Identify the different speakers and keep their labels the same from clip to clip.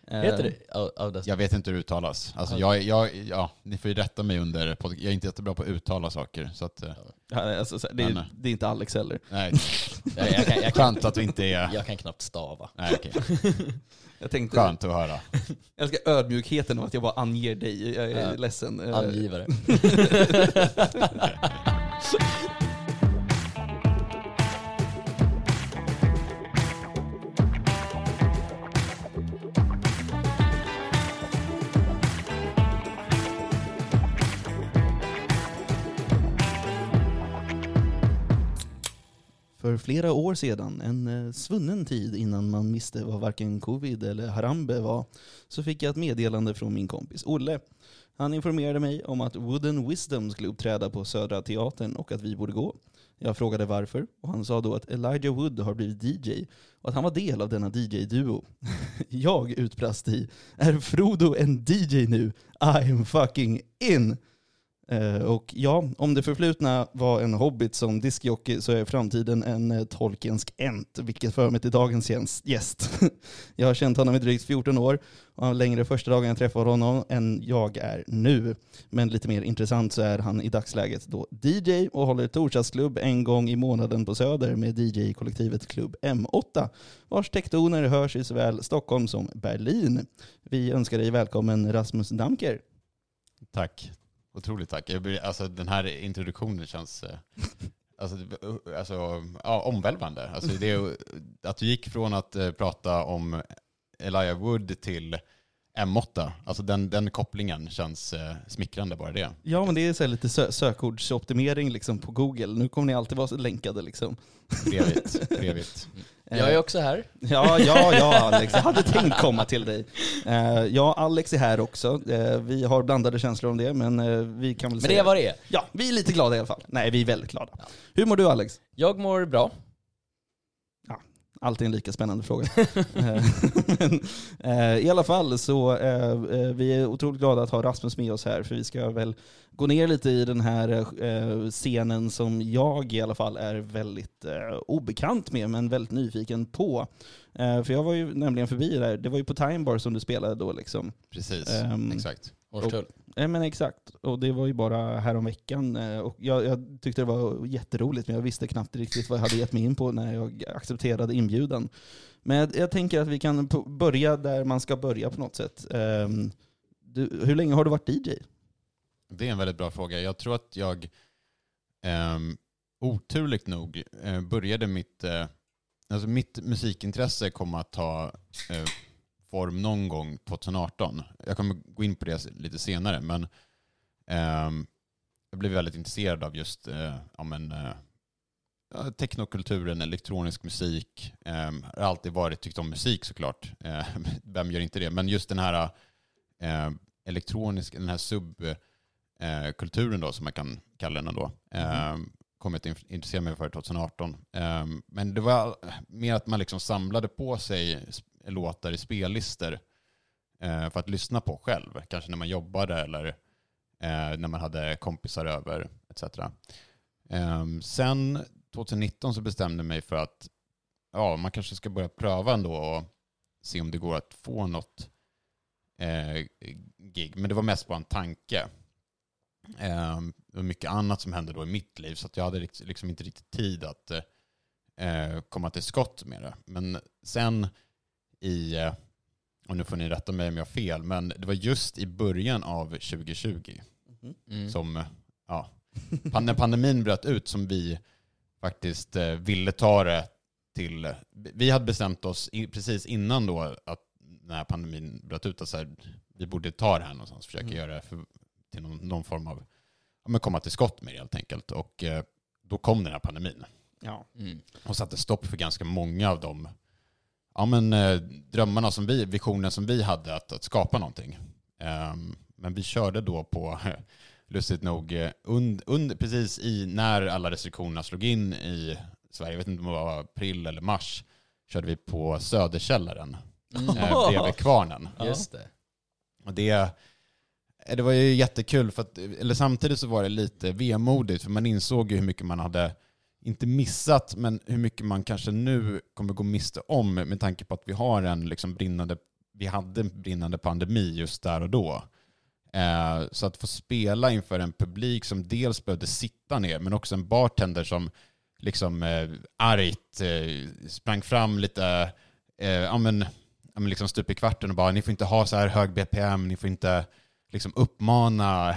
Speaker 1: Heter det Audacity?
Speaker 2: Jag vet inte hur det uttalas. Alltså ni får ju rätta mig under podcast. Jag är inte jättebra på att uttala saker. Så att,
Speaker 3: det är inte Alex heller.
Speaker 2: Nej, jag kan att vi inte är...
Speaker 1: Jag kan knappt stava.
Speaker 2: Nej, okej. Skönt att höra.
Speaker 3: Jag ska ödmjukheten av att jag bara anger dig. Jag är ledsen.
Speaker 1: Angivare.
Speaker 3: För flera år sedan, en svunnen tid innan man visste vad varken covid eller Harambe var, så fick jag ett meddelande från min kompis Olle. Han informerade mig om att Wooden Wisdom skulle uppträda på Södra Teatern och att vi borde gå. Jag frågade varför och han sa då att Elijah Wood har blivit DJ och att han var del av denna DJ-duo. Jag utbrast i: är Frodo en DJ nu? I am fucking in! Och ja, om det förflutna var en hobbit som diskjockey så är framtiden en tolkiensk ent, vilket för mig till dagens gäst. Jag har känt honom i drygt 14 år och han var längre första dagen jag träffade honom än jag är nu. Men lite mer intressant så är han i dagsläget då DJ och håller torsdagsklubb en gång i månaden på Söder med DJ-kollektivet Klubb M8, vars tektoner hörs i såväl Stockholm som Berlin. Vi önskar dig välkommen Rasmus Damker.
Speaker 2: Tack. Otroligt tack. Alltså, den här introduktionen känns omvälvande. Alltså, att du gick från att prata om Elijah Wood till M8. Alltså den kopplingen känns smickrande bara det.
Speaker 3: Ja, men det är så här lite sökordsoptimering liksom på Google. Nu kommer ni alltid vara så länkade liksom.
Speaker 2: Trevligt.
Speaker 1: Jag är också här.
Speaker 3: Ja, Alex. Jag hade tänkt komma till dig. Ja, Alex är här också. Vi har blandade känslor om det, men vi kan väl säga...
Speaker 1: Men det är vad det är.
Speaker 3: Ja, vi är lite glada i alla fall. Nej, vi är väldigt glada. Ja. Hur mår du, Alex?
Speaker 1: Jag mår bra.
Speaker 3: Ja, alltid en lika spännande fråga. Men, i alla fall så vi är otroligt glada att ha Rasmus med oss här, för vi ska väl gå ner lite i den här scenen som jag i alla fall är väldigt obekant med, men väldigt nyfiken på. För jag var ju nämligen förbi där. Det var ju på Time Bar som du spelade då liksom.
Speaker 2: Precis, exakt.
Speaker 1: Årstull.
Speaker 3: Men exakt. Och det var ju bara här om veckan. Och jag tyckte det var jätteroligt, men jag visste knappt riktigt vad jag hade gett mig in på när jag accepterade inbjudan. Men jag tänker att vi kan börja där man ska börja på något sätt. Hur länge har du varit DJ?
Speaker 2: Det är en väldigt bra fråga. Jag tror att jag oturligt nog började mitt musikintresse kommer att ta form någon gång 2018. Jag kommer gå in på det lite senare, men jag blev väldigt intresserad av just teknokulturen, elektronisk musik. Jag har alltid tyckt om musik såklart. Vem gör inte det? Men just den här elektroniska, den här subkulturen då, som man kan kalla den då, kom jag att intressera mig för 2018. Men det var mer att man liksom samlade på sig låtar i spellistor för att lyssna på själv. Kanske när man jobbade eller när man hade kompisar över etc. Sen 2019 så bestämde jag mig för att man kanske ska börja pröva ändå och se om det går att få något gig. Men det var mest bara en tanke. Det var mycket annat som hände då i mitt liv, så att jag hade liksom inte riktigt tid att komma till skott med det. Men sen och nu får ni rätta mig om jag har fel, men det var just i början av 2020 som när pandemin bröt ut som vi faktiskt ville ta det till. Vi hade bestämt oss precis innan då att när pandemin bröt ut att så här, vi borde ta det här någonstans, försöka göra det till någon form av komma till skott med det helt enkelt. Och då kom den här pandemin.
Speaker 3: Ja.
Speaker 2: Och satte stopp för ganska många av de drömmarna visionen som vi hade att skapa någonting. Men vi körde då på, lustigt nog, precis när alla restriktionerna slog in i Sverige, jag vet inte om det var april eller mars, körde vi på Söderkällaren bredvid Kvarnen.
Speaker 1: Just det.
Speaker 2: Och det var ju jättekul, för att, eller samtidigt så var det lite vemodigt, för man insåg ju hur mycket man hade inte missat, men hur mycket man kanske nu kommer gå miste om, med tanke på att vi har en liksom brinnande vi hade en brinnande pandemi just där och då. Så att få spela inför en publik som dels behövde sitta ner, men också en bartender som liksom argt sprang fram lite, liksom stup i kvarten och bara, ni får inte ha så här hög BPM, ni får inte liksom uppmana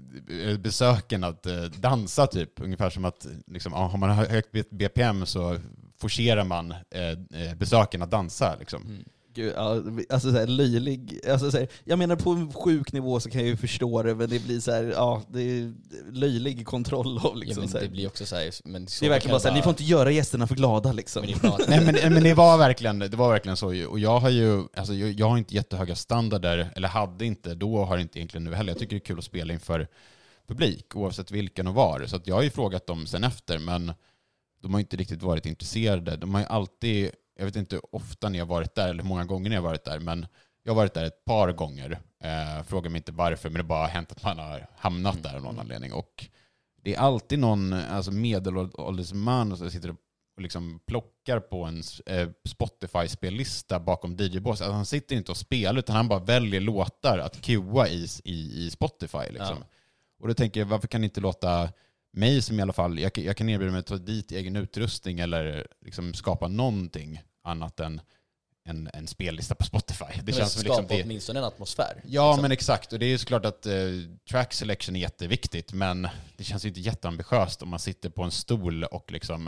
Speaker 2: besöken att dansa typ. Ungefär som att liksom, har man högt BPM så forcerar man besöken att dansa liksom.
Speaker 3: Gud, alltså så här löjlig, alltså så här, jag menar på en sjuk nivå så kan jag ju förstå det, men det blir så här, det är löjlig kontroll av liksom,
Speaker 1: men det blir också så här, men så
Speaker 3: det är verkligen bara så här, ni får inte göra gästerna för glada liksom.
Speaker 2: Men det var verkligen så, och jag har ju, alltså jag har inte jättehöga standarder, eller hade inte då, har inte egentligen nu heller. Jag tycker det är kul att spela inför publik oavsett vilken och var, så att jag har ju frågat dem sen efter, men de har inte riktigt varit intresserade. De har ju alltid, jag vet inte hur ofta ni har varit där eller hur många gånger ni har varit där, men jag har varit där ett par gånger. Fråga mig inte varför, men det bara har hänt att man har hamnat där av någon anledning. Och det är alltid någon medelålders man som sitter och liksom plockar på en Spotify-spellista bakom DJ-bås. Alltså han sitter inte och spelar, utan han bara väljer låtar att cuea i Spotify. Liksom. Ja. Och då tänker jag, varför kan ni inte låta mig som i alla fall, jag kan erbjuda mig att ta dit egen utrustning eller liksom skapa någonting annat än en spellista på Spotify. Det känns som liksom det,
Speaker 1: åtminstone en atmosfär.
Speaker 2: Ja,
Speaker 1: liksom.
Speaker 2: Men exakt. Och det är ju såklart att track selection är jätteviktigt, men det känns ju inte jätteambitiöst om man sitter på en stol och liksom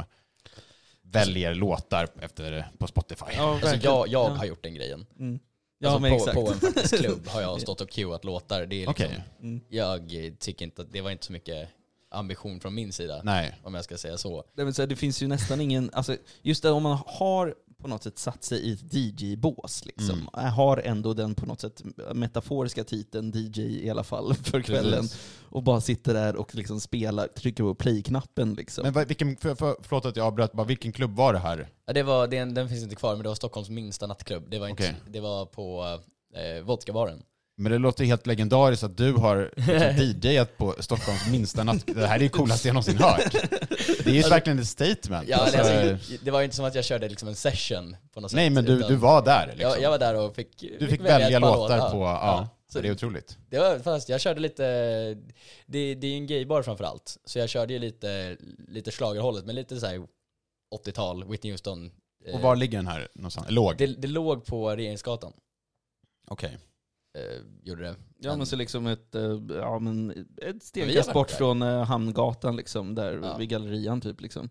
Speaker 2: väljer låtar på Spotify.
Speaker 1: Ja, alltså jag har gjort den grejen.
Speaker 3: Mm.
Speaker 1: Ja,
Speaker 3: alltså
Speaker 1: på en faktisk klubb har jag stått och cueat låtar. Det är liksom, jag tycker inte att det var inte så mycket ambition från min sida.
Speaker 2: Nej.
Speaker 1: Om jag ska säga så.
Speaker 3: Det finns ju nästan ingen, alltså just det, om man har på något sätt satt sig i ett DJ-bås liksom. Har ändå den på något sätt metaforiska titeln DJ i alla fall för kvällen. Precis. Och bara sitter där och liksom spelar, trycker på play-knappen liksom.
Speaker 2: Men förlåt att jag avbröt, bara vilken klubb var det här?
Speaker 1: Ja, den finns inte kvar, men det var Stockholms minsta nattklubb. Det var inte, det var på vodkabaren.
Speaker 2: Men det låter helt legendariskt att du har liksom DJat på Stockholms minsta natt. Det här är ju coolast jag någonsin hört. Det är ju verkligen ett statement.
Speaker 1: Ja, det var ju inte som att jag körde liksom en session på något sätt.
Speaker 2: Nej, men du var där liksom.
Speaker 1: Jag var där och fick
Speaker 2: välja låtar på, så det är otroligt.
Speaker 1: Det var, fast jag körde lite, det är ju en gaybar framförallt. Så jag körde ju lite schlagerhållet, men lite så här 80-tal, Whitney Houston.
Speaker 2: Och var ligger den här någonstans? Låg?
Speaker 1: Det låg på Regeringsgatan.
Speaker 2: Okej.
Speaker 1: Gjorde det.
Speaker 3: Ja, men så liksom ett stegkast bort från Hamngatan liksom, där vid gallerian typ liksom.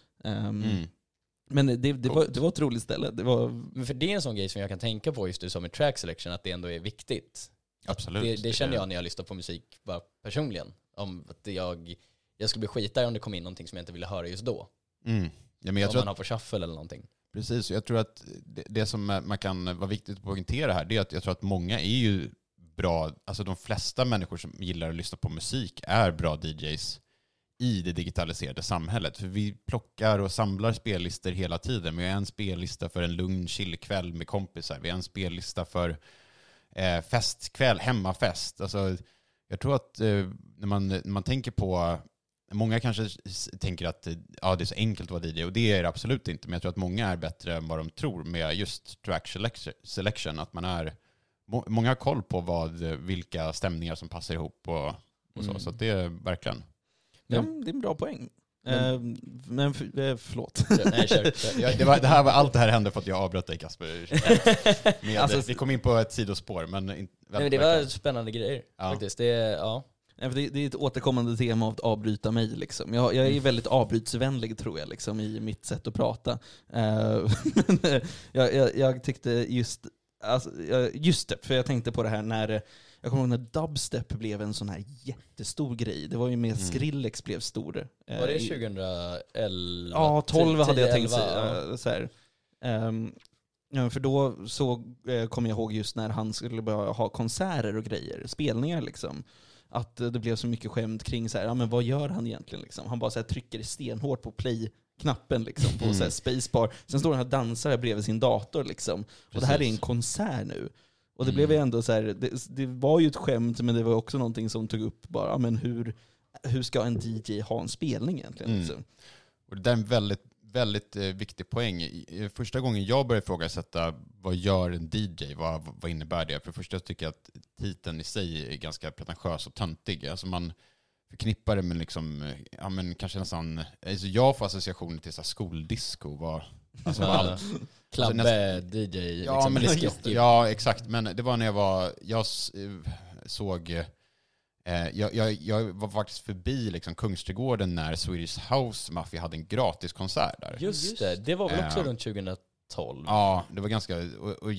Speaker 3: Men det var ett roligt ställe.
Speaker 1: Men för det är en sån grej som jag kan tänka på just som med track selection, att det ändå är viktigt.
Speaker 2: Absolut.
Speaker 1: Det känner jag när jag lyssnar på musik bara personligen. Om att jag skulle bli skitare om det kom in någonting som jag inte ville höra just då.
Speaker 2: Ja, men jag
Speaker 1: om man har på shuffle eller någonting.
Speaker 2: Precis, jag tror att det som man kan vara viktigt att poängtera här, det är att jag tror att många är ju bra, alltså de flesta människor som gillar att lyssna på musik är bra DJs i det digitaliserade samhället. För vi plockar och samlar spellistor hela tiden. Vi har en spellista för en lugn chillkväll med kompisar. Vi har en spellista för festkväll, hemmafest. Alltså, jag tror att när man tänker på, många kanske tänker att det är så enkelt att vara DJ, och det är det absolut inte. Men jag tror att många är bättre än vad de tror med just track selection. Att många har koll på vilka stämningar som passar ihop och så. Så att det är verkligen...
Speaker 3: Ja, det är en bra poäng. Men förlåt.
Speaker 2: Nej, kör. Allt det här hände för att jag avbröt dig, Kasper. Vi kom in på ett sidospår. Men
Speaker 1: det var spännande grejer faktiskt. Det
Speaker 3: är ett återkommande tema att avbryta mig. Liksom. Jag är väldigt avbrytsvänlig tror jag liksom, i mitt sätt att prata. Men jag tyckte just det, för jag tänkte på det här när jag kommer ihåg när dubstep blev en sån här jättestor grej. Det var ju med Skrillex blev stor.
Speaker 1: Var det 2011?
Speaker 3: Ja, 12 hade jag tänkt säga. För då så kommer jag ihåg just när han skulle börja ha konserter och grejer, spelningar liksom. Att det blev så mycket skämt kring så här, men vad gör han egentligen liksom? Han bara så här trycker stenhårt på play-knappen liksom, på så här spacebar. Sen står han och dansar bredvid sin dator liksom. Och det här är en konsert nu. Och det blev ju ändå så här, det var ju ett skämt, men det var också någonting som tog upp bara, men hur ska en DJ ha en spelning egentligen? Liksom?
Speaker 2: Och det är en väldigt, väldigt viktig poäng. Första gången jag började ifrågasätta vad gör en DJ, vad innebär det? För det första tycker jag att titeln i sig är ganska pretentiös och töntig. Alltså man förknippar det med liksom, ja men kanske nästan, alltså jag får associationer till så här skoldisco.
Speaker 1: Klabbe, DJ,
Speaker 2: ja,
Speaker 1: liksom,
Speaker 2: men ja, exakt. Men det var när jag såg... Jag var faktiskt förbi liksom Kungsträdgården när Swedish House Mafia hade en gratis konsert där.
Speaker 1: Just det var väl också runt 2012.
Speaker 2: Ja, det var ganska... Och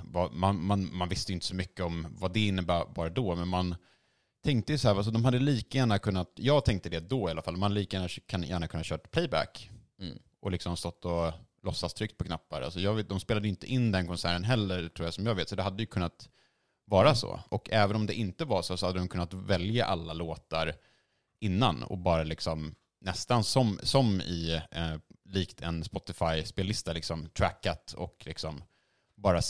Speaker 2: man visste ju inte så mycket om vad det innebar bara då, men man tänkte ju så här, alltså de hade lika gärna kunnat... Jag tänkte det då i alla fall, man lika gärna kunnat kört playback och liksom stått och låtsas tryckt på knappar. Alltså de spelade inte in den konserten heller, tror jag, som jag vet, så det hade ju kunnat vara så. Och även om det inte var så hade de kunnat välja alla låtar innan och bara liksom nästan som i likt en Spotify-spellista liksom trackat och liksom bara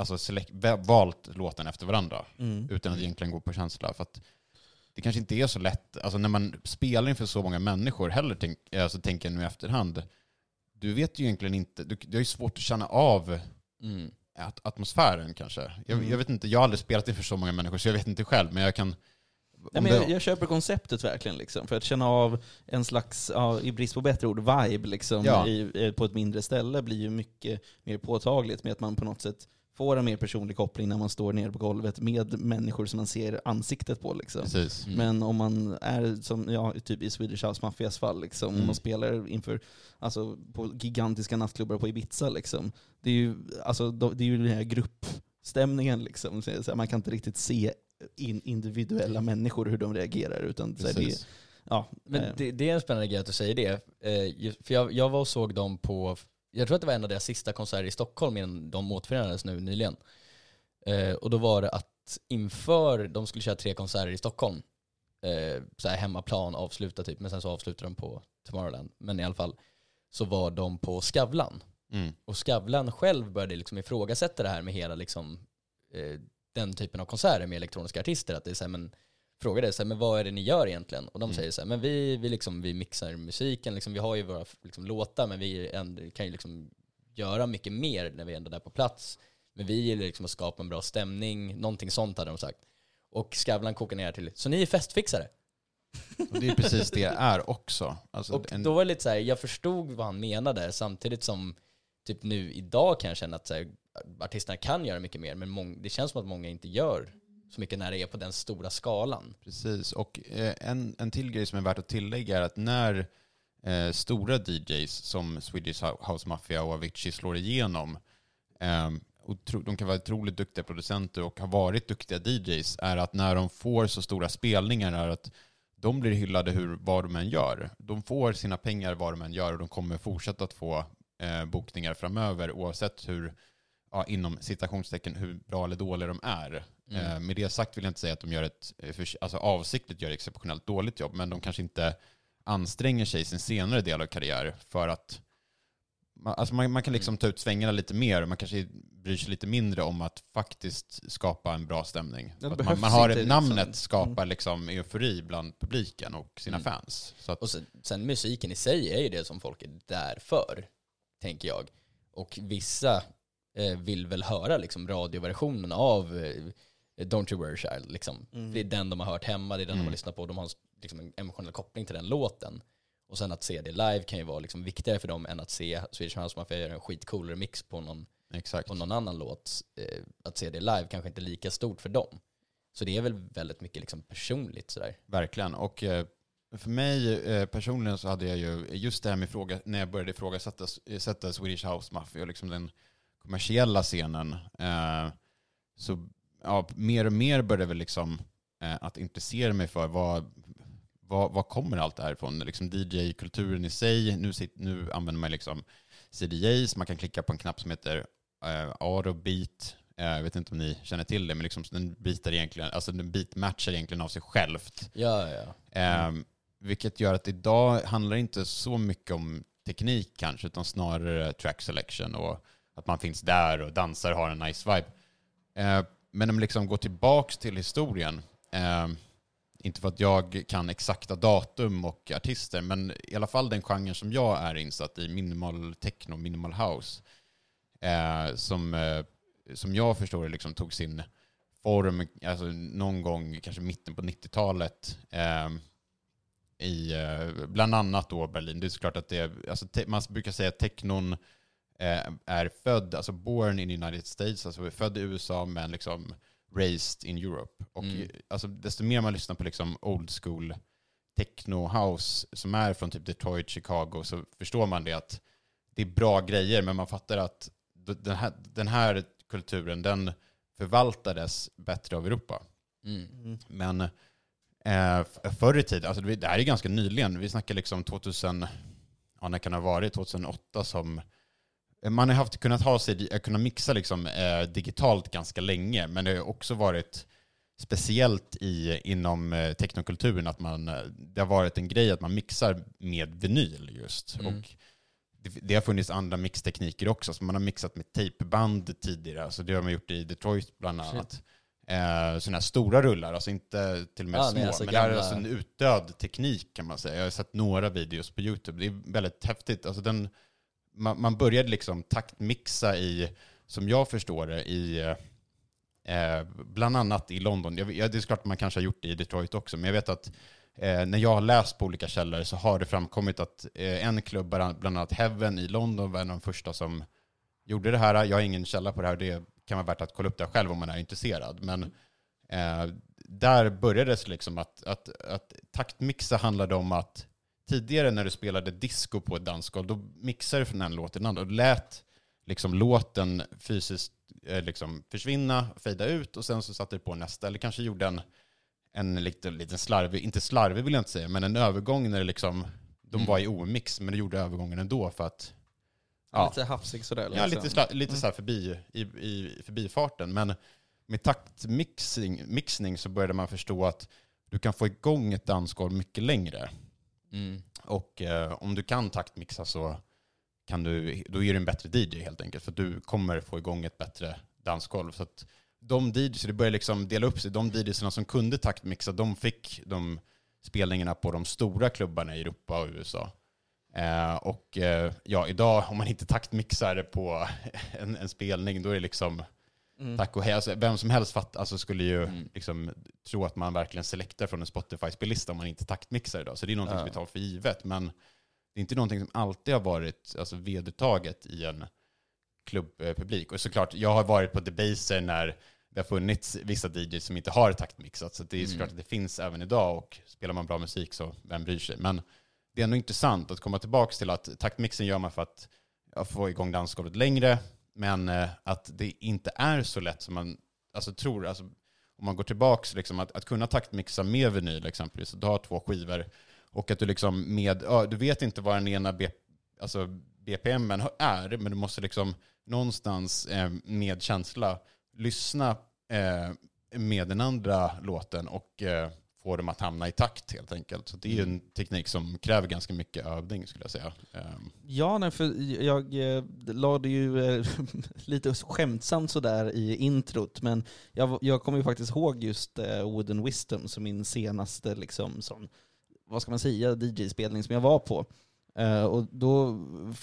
Speaker 2: valt låten efter varandra utan att egentligen gå på känsla. För att det kanske inte är så lätt, alltså när man spelar inför så många människor heller, tänker jag nu i efterhand, du vet ju egentligen inte, det är ju svårt att känna av atmosfären kanske. Jag vet inte, jag har aldrig spelat inför så många människor så jag vet inte själv, men jag kan...
Speaker 3: Nej, men jag köper konceptet verkligen liksom, för att känna av en slags, i brist på bättre ord, vibe liksom, på ett mindre ställe blir ju mycket mer påtagligt med att man på något sätt får en mer personlig koppling när man står nere på golvet med människor som man ser ansiktet på liksom.
Speaker 2: Precis.
Speaker 3: Men om man är som typ i Swedish House Mafias fall liksom, om man spelar inför, alltså på gigantiska nattklubbar på Ibiza liksom, det är ju den här gruppstämningen liksom, så man kan inte riktigt se individuella människor hur de reagerar, utan så
Speaker 1: det är en spännande grej att du säger det, för jag var och såg dem på, jag tror att det var en av deras sista konserter i Stockholm innan de återförenades nu nyligen. Och då var det att inför de skulle köra 3 konserter i Stockholm, så här hemmaplan avsluta typ, men sen så avslutade de på Tomorrowland. Men i alla fall så var de på Skavlan. Och Skavlan själv började liksom ifrågasätta det här med hela liksom, den typen av konserter med elektroniska artister. Att det är så här, men frågade så här, men vad är det ni gör egentligen? Och de säger så här, men vi mixar musiken, liksom, vi har ju våra liksom, låtar, men vi kan ju liksom göra mycket mer när vi är ändå där på plats. Men vi gillar liksom att skapa en bra stämning, någonting sånt hade de sagt. Och Skavlan kokar ner till, så ni är festfixare.
Speaker 2: Och det är precis det är också. Alltså,
Speaker 1: och då var det lite så här, jag förstod vad han menade, samtidigt som typ nu idag kan jag känna att så här, artisterna kan göra mycket mer, men det känns som att många inte gör så mycket när det är på den stora skalan.
Speaker 2: Precis, och en till grej som är värt att tillägga är att när stora DJs som Swedish House Mafia och Avicii slår igenom, de kan vara otroligt duktiga producenter och har varit duktiga DJs, är att när de får så stora spelningar är att de blir hyllade vad de än gör. De får sina pengar vad de än gör och de kommer fortsätta att få bokningar framöver oavsett hur, inom citationstecken, hur bra eller dåliga de är. Med det sagt vill jag inte säga att de gör avsiktligt gör ett exceptionellt dåligt jobb, men de kanske inte anstränger sig i sin senare del av karriär för att man kan liksom ta ut svängarna lite mer och man kanske bryr sig lite mindre om att faktiskt skapa en bra stämning. Att man har namnet skapar liksom eufori bland publiken och sina fans. Så att,
Speaker 1: och sen musiken i sig är ju det som folk är där för, tänker jag. Och vissa vill väl höra liksom radioversionen av Don't You Worry Child. Liksom. Det är den de har hört hemma, det är den de har lyssnat på. De har liksom en emotionell koppling till den låten. Och sen att se det live kan ju vara liksom viktigare för dem än att se Swedish House Mafia göra en skitcool remix på någon annan låt. Att se det live kanske inte är lika stort för dem. Så det är väl väldigt mycket liksom personligt sådär.
Speaker 2: Verkligen. Och för mig personligen så hade jag ju just det här med när jag började ifrågasätta Swedish House Mafia och liksom den kommersiella scenen, så mer och mer började väl liksom att intressera mig för vad kommer allt det här ifrån? Liksom DJ-kulturen i sig. Nu använder man liksom CDJs. Man kan klicka på en knapp som heter Auto Beat. Jag vet inte om ni känner till det, men liksom den beatmatchar egentligen av sig självt. Vilket gör att idag handlar inte så mycket om teknik kanske, utan snarare track selection och att man finns där och dansar och har en nice vibe. Men om liksom går tillbaks till historien, inte för att jag kan exakta datum och artister, men i alla fall den genren som jag är insatt i, minimal techno, minimal house, som jag förstår det liksom tog sin form alltså någon gång kanske mitten på 90-talet i bland annat då Berlin. Det är såklart att man brukar säga att technon är född, alltså born in United States, alltså född i USA men liksom raised in Europe. Och alltså, desto mer man lyssnar på liksom old school techno house som är från typ Detroit, Chicago, så förstår man det att det är bra grejer, men man fattar att den här kulturen, den förvaltades bättre av Europa. Men förr i tiden, alltså det här är ganska nyligen, vi snackar liksom 2000, ja, när kan det ha varit, 2008 som man har kunnat mixa liksom, digitalt ganska länge, men det har också varit speciellt inom teknokulturen att det har varit en grej att man mixar med vinyl just. Och det har funnits andra mixtekniker också, så man har mixat med tejpband tidigare, alltså det har man gjort i Detroit bland annat. Sådana här stora rullar, alltså inte till och med små, alltså men det är alltså en utdöd teknik kan man säga. Jag har sett några videos på YouTube, det är väldigt häftigt. Alltså man började liksom taktmixa som jag förstår det, bland annat i London. Det är klart att man kanske har gjort det i Detroit också, men jag vet att när jag har läst på olika källor så har det framkommit att en klubb, bland annat Heaven i London, var en av de första som gjorde det här. Jag har ingen källa på det här, det kan vara värt att kolla upp det själv om man är intresserad. Men där började det liksom att taktmixa handlade om att tidigare när du spelade disco på ett dansgolv, då mixade du från en låt till en annan och lät liksom låten fysiskt liksom försvinna, fejda ut, och sen så satte du på nästa, eller kanske gjorde en liten slarvig, inte slarvig vill jag inte säga, men en övergång när det liksom, de var i omix, men det gjorde övergången ändå för att
Speaker 3: lite hafsig sådär.
Speaker 2: Ja, lite så här i förbifarten. Men med taktmixning så började man förstå att du kan få igång ett dansgolv mycket längre. Och om du kan taktmixa så då är du en bättre DJ helt enkelt, för att du kommer få igång ett bättre dansgolv. Så att det började liksom dela upp sig. De DJsarna som kunde taktmixa, de fick de spelningarna på de stora klubbarna i Europa och USA. Och idag om man inte taktmixar på en spelning, då är det liksom tack och hej. Alltså, vem som helst skulle ju liksom tro att man verkligen selektar från en Spotify-spellista om man inte taktmixar idag. Så det är någonting som vi tar för givet, men det är inte någonting som alltid har varit alltså, vedertaget i en klubbpublik. Och såklart, jag har varit på Debaser när det har funnits vissa DJs som inte har taktmixat, så det är såklart att det finns även idag, och spelar man bra musik så vem bryr sig. Men det är ändå intressant att komma tillbaka till att taktmixen gör man för att få igång dansgolvet längre, men att det inte är så lätt som man tror. Alltså, om man går tillbaka liksom, att kunna taktmixa med vinyl exempelvis, att du har 2 skivor och att du liksom du vet inte vad den ena BPMen är, men du måste liksom någonstans med känsla lyssna med den andra låten och få dem att hamna i takt helt enkelt. Så det är ju en teknik som kräver ganska mycket övning skulle jag säga.
Speaker 3: Ja, för jag lade ju lite skämtsamt sådär i introt, men jag kommer ju faktiskt ihåg just Wooden Wisdom som min senaste liksom sån, vad ska man säga, DJ-spelning som jag var på. Och då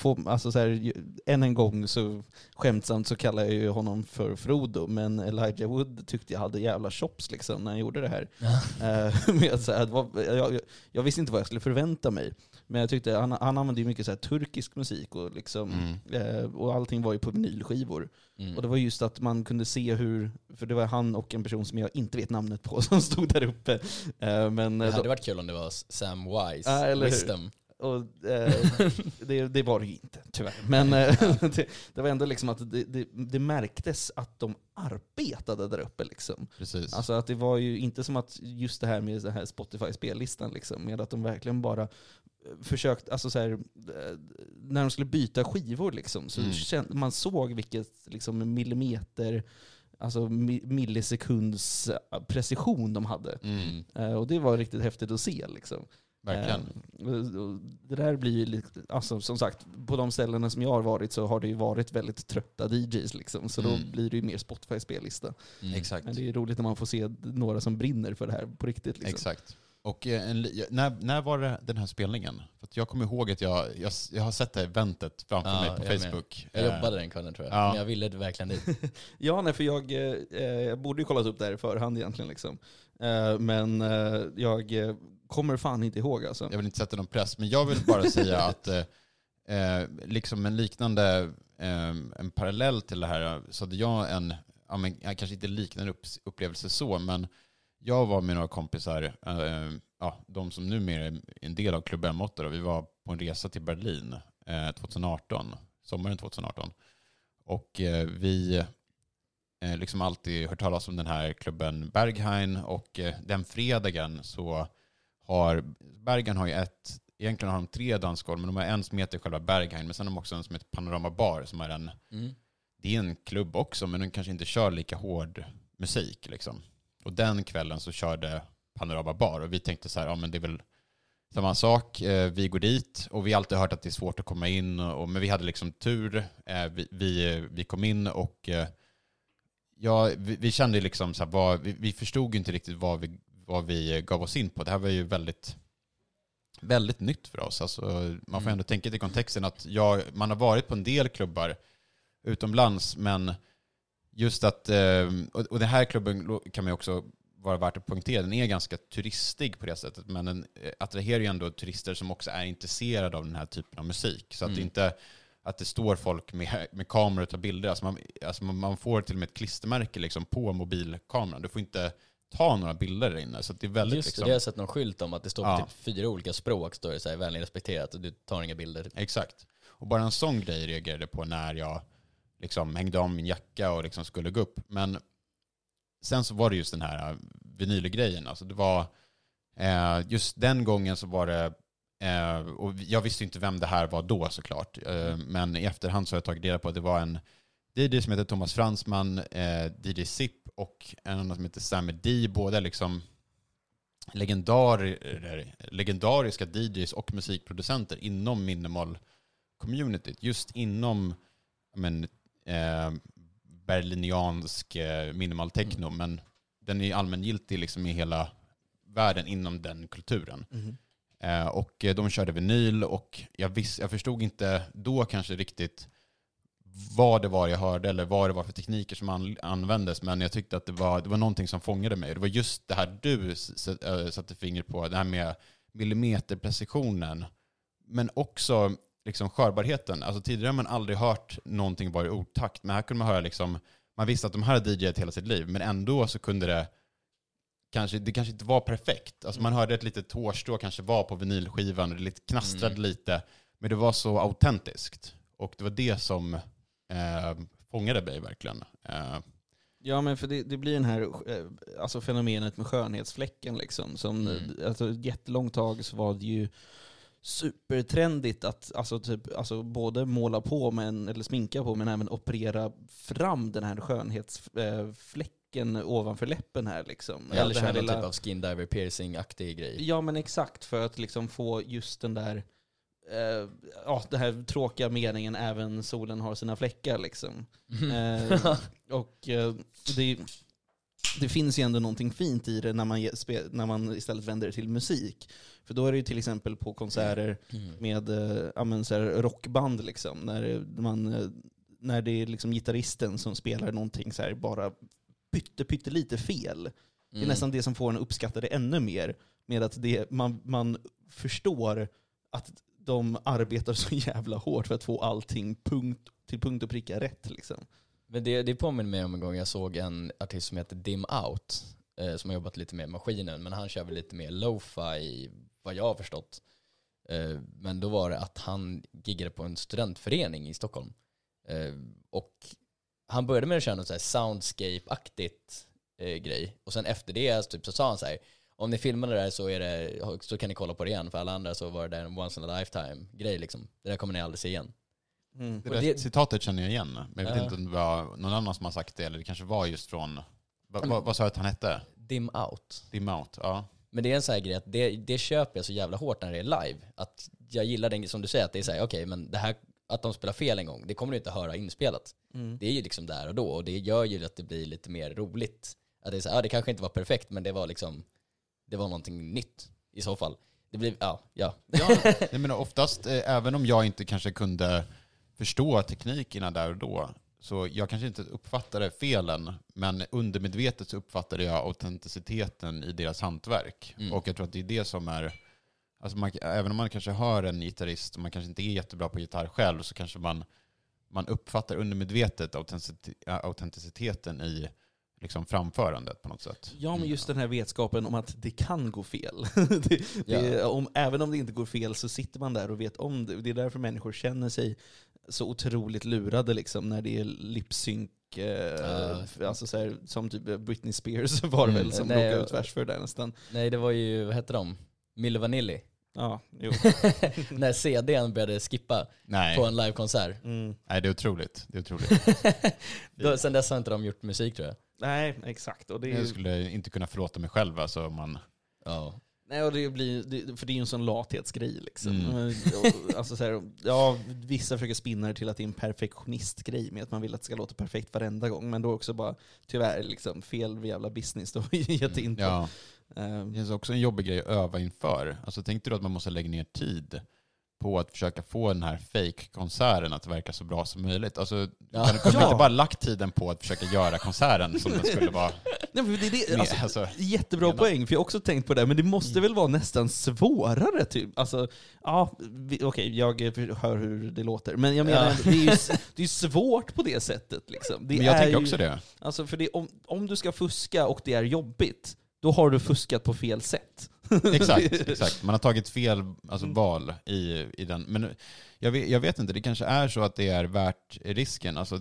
Speaker 3: än en gång så skämtsamt så kallar jag ju honom för Frodo, men Elijah Wood tyckte jag hade jävla chops liksom när jag gjorde det här. Jag visste inte vad jag skulle förvänta mig, men jag tyckte han använde ju mycket så här turkisk musik och liksom och allting var ju på vinylskivor. Och det var just att man kunde se för det var han och en person som jag inte vet namnet på som stod där uppe. Men
Speaker 1: det hade varit kul om det var Sam Wise, Wisdom.
Speaker 3: Och det var det ju inte, tyvärr. Men det var ändå liksom att det märktes att de arbetade där uppe liksom.
Speaker 2: Precis.
Speaker 3: Alltså att det var ju inte som att just det här med den här Spotify-spellistan liksom, med att de verkligen bara försökt, alltså så här, när de skulle byta skivor liksom, så man såg vilket liksom millimeter, alltså millisekunds precision de hade. Och det var riktigt häftigt att se liksom.
Speaker 2: Verkligen.
Speaker 3: Det där blir ju lite, alltså som sagt, på de ställena som jag har varit så har det ju varit väldigt trötta DJs liksom, så då blir det ju mer Spotify-spellista.
Speaker 2: Exakt.
Speaker 3: Men det är roligt när man får se några som brinner för det här på riktigt liksom.
Speaker 2: Exakt. Och när var det den här spelningen? För att jag kommer ihåg att jag har sett det här eventet framför mig på Facebook.
Speaker 1: Jag jobbade den kvällen tror jag, men jag ville verkligen dit.
Speaker 3: Ja, nej, för jag borde ju kollat upp det här i förhand egentligen liksom. Men jag kommer fan inte ihåg alltså.
Speaker 2: Jag vill inte sätta någon press, men jag vill bara säga att liksom en liknande, en parallell till det här, så hade jag kanske inte liknande upplevelse så, men jag var med några kompisar, de som numera är en del av Club M8, och vi var på en resa till Berlin sommaren 2018. Och vi liksom alltid hört talas om den här klubben Berghain, och den fredagen så har Berghain egentligen har de 3 dansgolv, men de har en som heter själva Berghain, men sen har de också en som heter Panorama Bar, som är det är en klubb också, men den kanske inte kör lika hård musik liksom. Och den kvällen så körde Panorama Bar, och vi tänkte så här, men det är väl samma sak, vi går dit, och vi har alltid hört att det är svårt att komma in, men vi hade liksom tur, vi kom in, och vi kände liksom så här, vi förstod inte riktigt vad vi gav oss in på. Det här var ju väldigt, väldigt nytt för oss. Alltså, man får ändå tänka till kontexten att man har varit på en del klubbar utomlands, men just att, och den här klubben kan man också vara värt att poängtera, den är ganska turistig på det sättet, men den attraherar ju ändå turister som också är intresserade av den här typen av musik. Så att det inte att det står folk med kameror och tar bilder. Alltså man får till och med ett klistermärke liksom på mobilkameran. Du får inte ta några bilder där inne. Så det är väldigt
Speaker 1: just det, jag har sett någon skylt om att det står på typ 4 olika språk, står det så här, vänligen respekterat, och du tar inga bilder.
Speaker 2: Exakt. Och bara en sån grej reagerade på när jag liksom hängde om min jacka och liksom skulle gå upp. Men sen så var det just den här vinylgrejen. Alltså det var just den gången så var det, och jag visste inte vem det här var då såklart, men i efterhand så har jag tagit reda på att det var en DJ som heter Thomas Fransman, DJ Zip, och en annan som heter Sammy D, båda liksom legendariska DJs och musikproducenter inom minimal-communityt, just inom berliniansk minimal techno, men den är allmängiltig liksom i hela världen inom den kulturen. Och de körde vinyl, och jag förstod inte då kanske riktigt vad det var jag hörde eller vad det var för tekniker som användes, men jag tyckte att det var någonting som fångade mig. Det var just det här du satte fingret på, det här med millimeterprecisionen, men också liksom skörbarheten. Alltså tidigare har man aldrig hört någonting vara i otakt, men här kunde man höra liksom, man visste att de här DJat hela sitt liv, men ändå så kunde det kanske inte var perfekt. Alltså man hörde ett litet hårstrå kanske var på vinylskivan, och det lite knastrade lite, men det var så autentiskt. Och det var det som fångade mig verkligen.
Speaker 3: Ja, men för det blir den här alltså fenomenet med skönhetsfläcken liksom, som alltså jättelångt tag så var det ju supertrendigt att alltså både måla på eller sminka på, men även operera fram den här skönhetsfläcken ovanför läppen här liksom.
Speaker 1: Eller köra någon typ av skin diver piercing-aktig grej.
Speaker 3: Ja, men exakt, för att liksom få just den där det här tråkiga meningen, även solen har sina fläckar liksom. Och det finns ju ändå någonting fint i det när man istället vänder det till musik. För då är det ju till exempel på konserter med rockband liksom, när det är liksom gitarristen som spelar någonting så här bara pyttelite fel. Det är nästan det som får en uppskatta det ännu mer, med att man förstår att de arbetar så jävla hårt för att få allting till punkt och pricka rätt liksom.
Speaker 1: Men det påminner mig om en gång jag såg en artist som heter Dim Out, som har jobbat lite med maskinen, men han kör väl lite mer lo-fi vad jag har förstått. Men då var det att han giggade på en studentförening i Stockholm. Och han började med att köra något så här soundscape-aktigt grej. Och sen efter det typ, så sa han så här: om ni filmar det där så kan ni kolla på det igen. För alla andra så var det en once in a lifetime grej liksom. Det där kommer ni aldrig se igen.
Speaker 2: Det citatet känner jag igen. Men jag vet inte om det var någon annan som har sagt det, eller det kanske var just från... Vad sa jag att han hette?
Speaker 1: Dim Out.
Speaker 2: Dim Out, ja.
Speaker 1: Men det är en sån här grej att det köper jag så jävla hårt när det är live. Att jag gillar den som du säger, att det är såhär, okej, men det här att de spelar fel en gång, det kommer du inte höra inspelat. Det är ju liksom där och då, och det gör ju att det blir lite mer roligt. Att det är såhär, det kanske inte var perfekt, men det var liksom, det var någonting nytt i så fall. Det blir, ja.
Speaker 2: Nej, men oftast, även om jag inte kanske kunde förstå teknikerna där och då, så jag kanske inte uppfattade felen, men undermedvetet så uppfattade jag autenticiteten i deras hantverk. Och jag tror att det är det som är, alltså även om man kanske hör en gitarrist och man kanske inte är jättebra på gitarr själv, så kanske man uppfattar undermedvetet autenticiteten i liksom framförandet på något sätt.
Speaker 3: Ja, men just den här vetskapen om att det kan gå fel. Även om det inte går fel så sitter man där och vet om det. Det är därför människor känner sig så otroligt lurade liksom, när det är lip-sync. Alltså så här, som typ Britney Spears var det väl som råkade ut värst för det nästan.
Speaker 1: Nej, det var ju, vad hette de? Milli Vanilli.
Speaker 3: Ja, jo.
Speaker 1: När CD:n började skippa på en livekonsert.
Speaker 2: Nej, det är otroligt. Det är otroligt.
Speaker 1: Sen dess har inte de gjort musik, tror jag.
Speaker 3: Nej, exakt. Och det är...
Speaker 2: Jag skulle inte kunna förlåta mig själv. Alltså, man...
Speaker 3: Ja. Nej, och för det är ju en sån lathetsgrej liksom. Alltså så här, vissa försöker spinna det till att det är en perfektionistgrej med att man vill att det ska låta perfekt varenda gång, men då också bara tyvärr liksom fel jävla business då gett in på.
Speaker 2: Ja. Det är också en jobbig grej att öva inför. Alltså tänkte du att man måste lägga ner tid på att försöka få den här fake-konserten att verka så bra som möjligt? Alltså, kunde man inte bara lagt tiden på att försöka göra konserten som den skulle vara?
Speaker 3: Nej, för det alltså, jättebra poäng, för jag har också tänkt på det, men det måste väl vara nästan svårare typ. Alltså, okej, jag hör hur det låter, men jag menar, det är svårt på det sättet liksom.
Speaker 2: Men jag tänker också det.
Speaker 3: Alltså, för om du ska fuska och det är jobbigt, då har du fuskat på fel sätt.
Speaker 2: Exakt. Man har tagit fel val i den. Men jag vet inte, det kanske är så att det är värt risken. Alltså,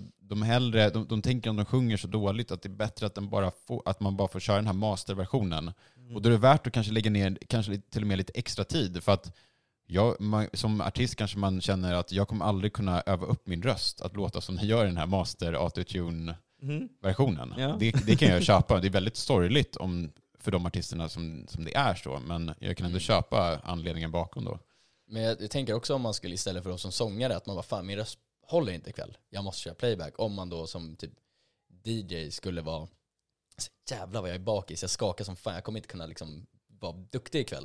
Speaker 2: de tänker om de sjunger så dåligt att det är bättre att man bara får köra den här masterversionen. Och då är det värt att kanske lägga ner kanske till och med lite extra tid. För att som artist kanske man känner att jag kommer aldrig kunna öva upp min röst att låta som jag gör i den här master autotune-versionen. Ja. Det kan jag köpa. Det är väldigt sorgligt för de artisterna som det är så, men jag kan ändå köpa anledningen bakom då. Men
Speaker 1: jag tänker också om man skulle istället för oss som sångare, att man bara, fan min röst håller inte ikväll, jag måste köra playback. Om man då som typ DJ skulle vara, jävlar vad jag är bakis, jag skakar som fan, jag kommer inte kunna liksom vara duktig ikväll.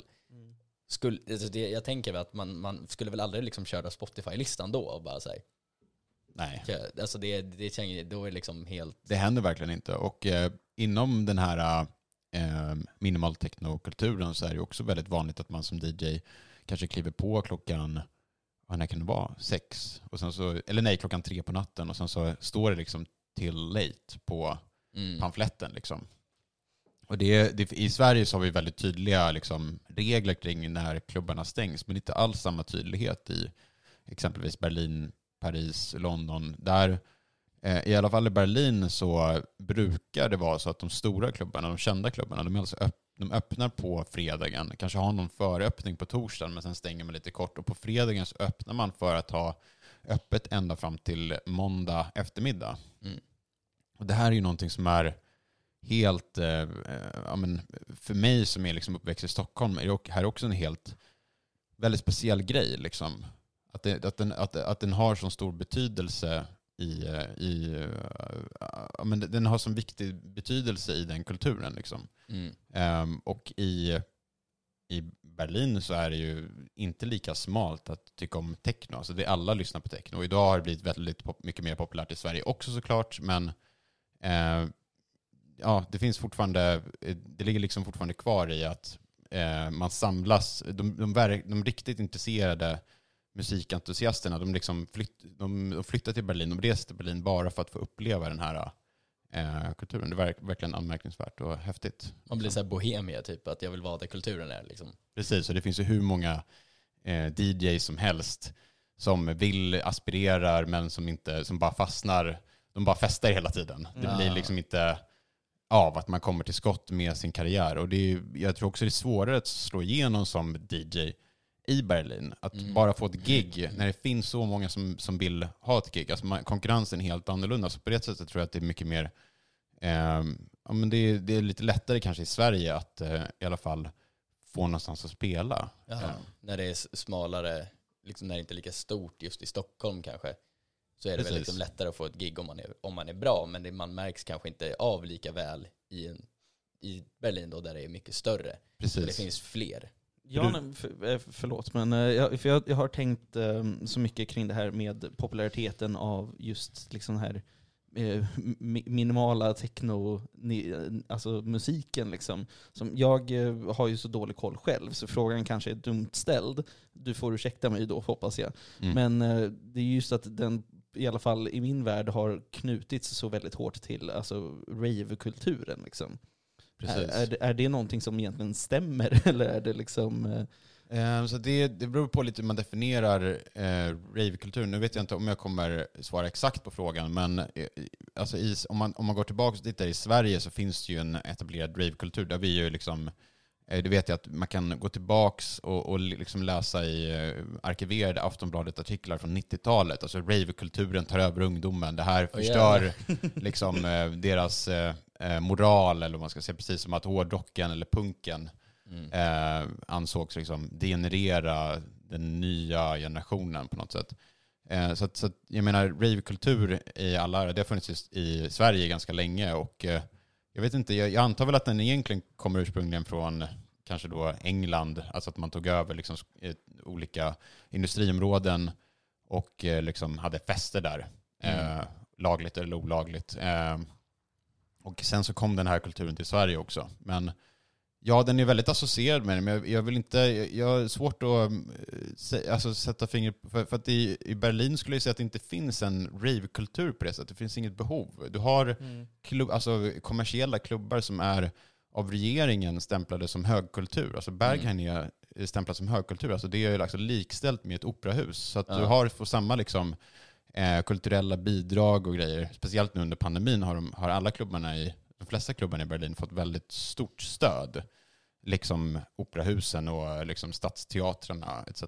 Speaker 1: Jag tänker väl att man skulle väl aldrig liksom köra Spotify-listan då och bara säga nej. Alltså det då är det liksom helt...
Speaker 2: Det händer verkligen inte. Och inom den här minimal techno-kulturen så är det också väldigt vanligt att man som DJ kanske kliver på klockan, när kan det vara? 6 och sen så, eller nej, klockan 3 på natten, och sen så står det liksom till late på pamfletten liksom. Och i Sverige så har vi väldigt tydliga liksom regler kring när klubbarna stängs, men inte alls samma tydlighet i exempelvis Berlin, Paris, London. Där i alla fall i Berlin så brukar det vara så att de stora klubbarna, de kända klubbarna, de öppnar på fredagen. Kanske har någon föröppning på torsdagen, men sen stänger man lite kort. Och på fredagen så öppnar man för att ha öppet ända fram till måndag eftermiddag. Och det här är ju någonting som är helt, för mig som är liksom uppväxt i Stockholm, är det här också en helt väldigt speciell grej. Liksom. Att den har så stor betydelse den har så viktig betydelse i den kulturen liksom. Och i Berlin så är det ju inte lika smalt att tycka om techno. Alltså alla lyssnar på techno. Och idag har det blivit väldigt mycket mer populärt i Sverige också såklart, men det finns fortfarande, det ligger liksom fortfarande kvar i att man samlas, de riktigt intresserade musikentusiasterna, de flyttar till Berlin, de reser till Berlin bara för att få uppleva den här kulturen. Det är verkligen anmärkningsvärt och häftigt.
Speaker 1: Man blir så här bohemia typ, att jag vill vara där kulturen är liksom.
Speaker 2: Precis, och det finns ju hur många DJs som helst som vill aspirerar men som bara fastnar, de bara festar hela tiden. Det blir liksom inte av att man kommer till skott med sin karriär, och jag tror också det är svårare att slå igenom som DJ i Berlin. Att bara få ett gig när det finns så många som vill ha ett gig. Alltså konkurrensen är helt annorlunda. Så på det sättet tror jag att det är mycket mer men det är lite lättare kanske i Sverige att i alla fall få någonstans att spela.
Speaker 1: När det är smalare, liksom när det inte är lika stort just i Stockholm kanske, så är det väl liksom lättare att få ett gig om man är bra, men man märks kanske inte av lika väl i Berlin då, där det är mycket större.
Speaker 2: Precis.
Speaker 1: Det finns fler.
Speaker 3: Ja, förlåt, men jag har tänkt så mycket kring det här med populariteten av just liksom här minimala techno, alltså musiken liksom. Som jag har ju så dålig koll själv, så frågan kanske är dumt ställd. Du får ursäkta mig då, hoppas jag. Men det är just att den, i alla fall i min värld, har knutits så väldigt hårt till alltså rave-kulturen liksom. Är det någonting som egentligen stämmer, eller är det liksom...
Speaker 2: Så det beror på lite hur man definierar rave-kultur. Nu vet jag inte om jag kommer svara exakt på frågan, men alltså om man går tillbaka och tittar i Sverige, så finns det ju en etablerad rave-kultur där vi ju liksom, det vet jag att man kan gå tillbaks och liksom läsa i arkiverade Aftonbladet-artiklar från 90-talet. Alltså rave-kulturen tar över ungdomen. Det här förstör liksom deras moral, eller vad man ska säga, precis som att hårdrocken eller punken ansågs liksom degenerera den nya generationen på något sätt. Så jag menar, rave-kultur i alla, det har funnits i Sverige ganska länge, och jag vet inte, jag antar väl att den egentligen kommer ursprungligen från kanske då England, alltså att man tog över liksom olika industriområden och liksom hade fester där, lagligt eller olagligt. Och sen så kom den här kulturen till Sverige också. Men ja, den är väldigt associerad med det, men jag vill inte, jag har svårt att alltså, sätta fingret på, för att i Berlin skulle jag säga att det inte finns en rave-kultur på det sättet. Det finns inget behov. Du har alltså kommersiella klubbar som är av regeringen stämplade som högkultur. Alltså Berghain är stämplat som högkultur. Alltså det är alltså likställt med ett operahus. Så att du får samma liksom kulturella bidrag och grejer. Speciellt nu under pandemin har alla klubbarna de flesta klubbarna i Berlin fått väldigt stort stöd. Liksom operahusen och liksom stadsteatrarna etc.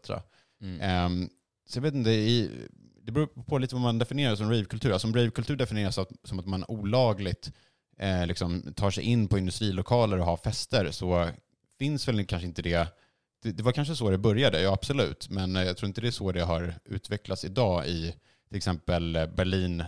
Speaker 2: Så jag vet inte, det beror på lite vad man definierar som rave-kultur. Alltså om rave-kultur definieras som att man olagligt liksom tar sig in på industrilokaler och har fester, så finns väl kanske inte det. Det var kanske så det började, ja absolut. Men jag tror inte det är så det har utvecklats idag i till exempel Berlin,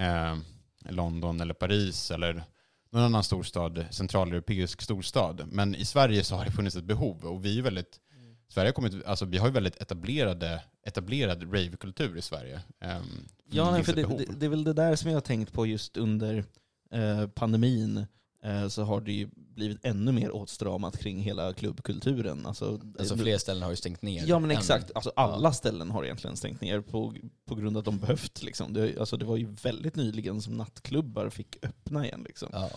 Speaker 2: London eller Paris eller någon annan storstad, centraleuropeisk storstad. Men i Sverige så har det funnits ett behov, och vi är väldigt, Sverige har kommit, alltså vi har ju väldigt etablerad rave-kultur i Sverige.
Speaker 3: Ja, för det är väl det där som jag har tänkt på just under pandemin. Så har det ju blivit ännu mer åtstramat kring hela klubbkulturen. Alltså
Speaker 1: fler ställen har ju stängt ner.
Speaker 3: Ja, men exakt. Alltså alla ställen har egentligen stängt ner på grund av att de behövt. Liksom. Det var ju väldigt nyligen som nattklubbar fick öppna igen. Liksom. Ja.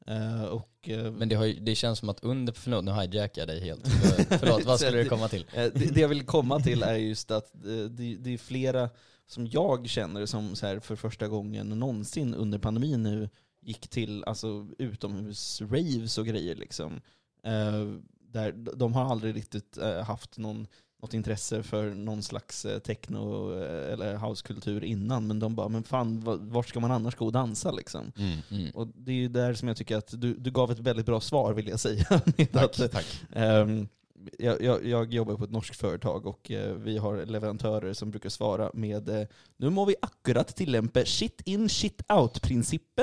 Speaker 1: Men det känns som att förlåt, nu hijackar jag dig helt. Förlåt, vad skulle du komma till?
Speaker 3: Det jag vill komma till är just att det är flera som jag känner som så här för första gången någonsin under pandemin nu gick till alltså utomhus raves och grejer liksom. Där de har aldrig riktigt haft något intresse för någon slags techno eller housekultur innan, men de bara, men fan, vart ska man annars gå och dansa liksom? Och det är ju där som jag tycker att du gav ett väldigt bra svar, vill jag säga.
Speaker 2: Tack.
Speaker 3: Jag jobbar på ett norskt företag, och vi har leverantörer som brukar svara med nu må vi akkurat tillämpa shit in, shit out-principen.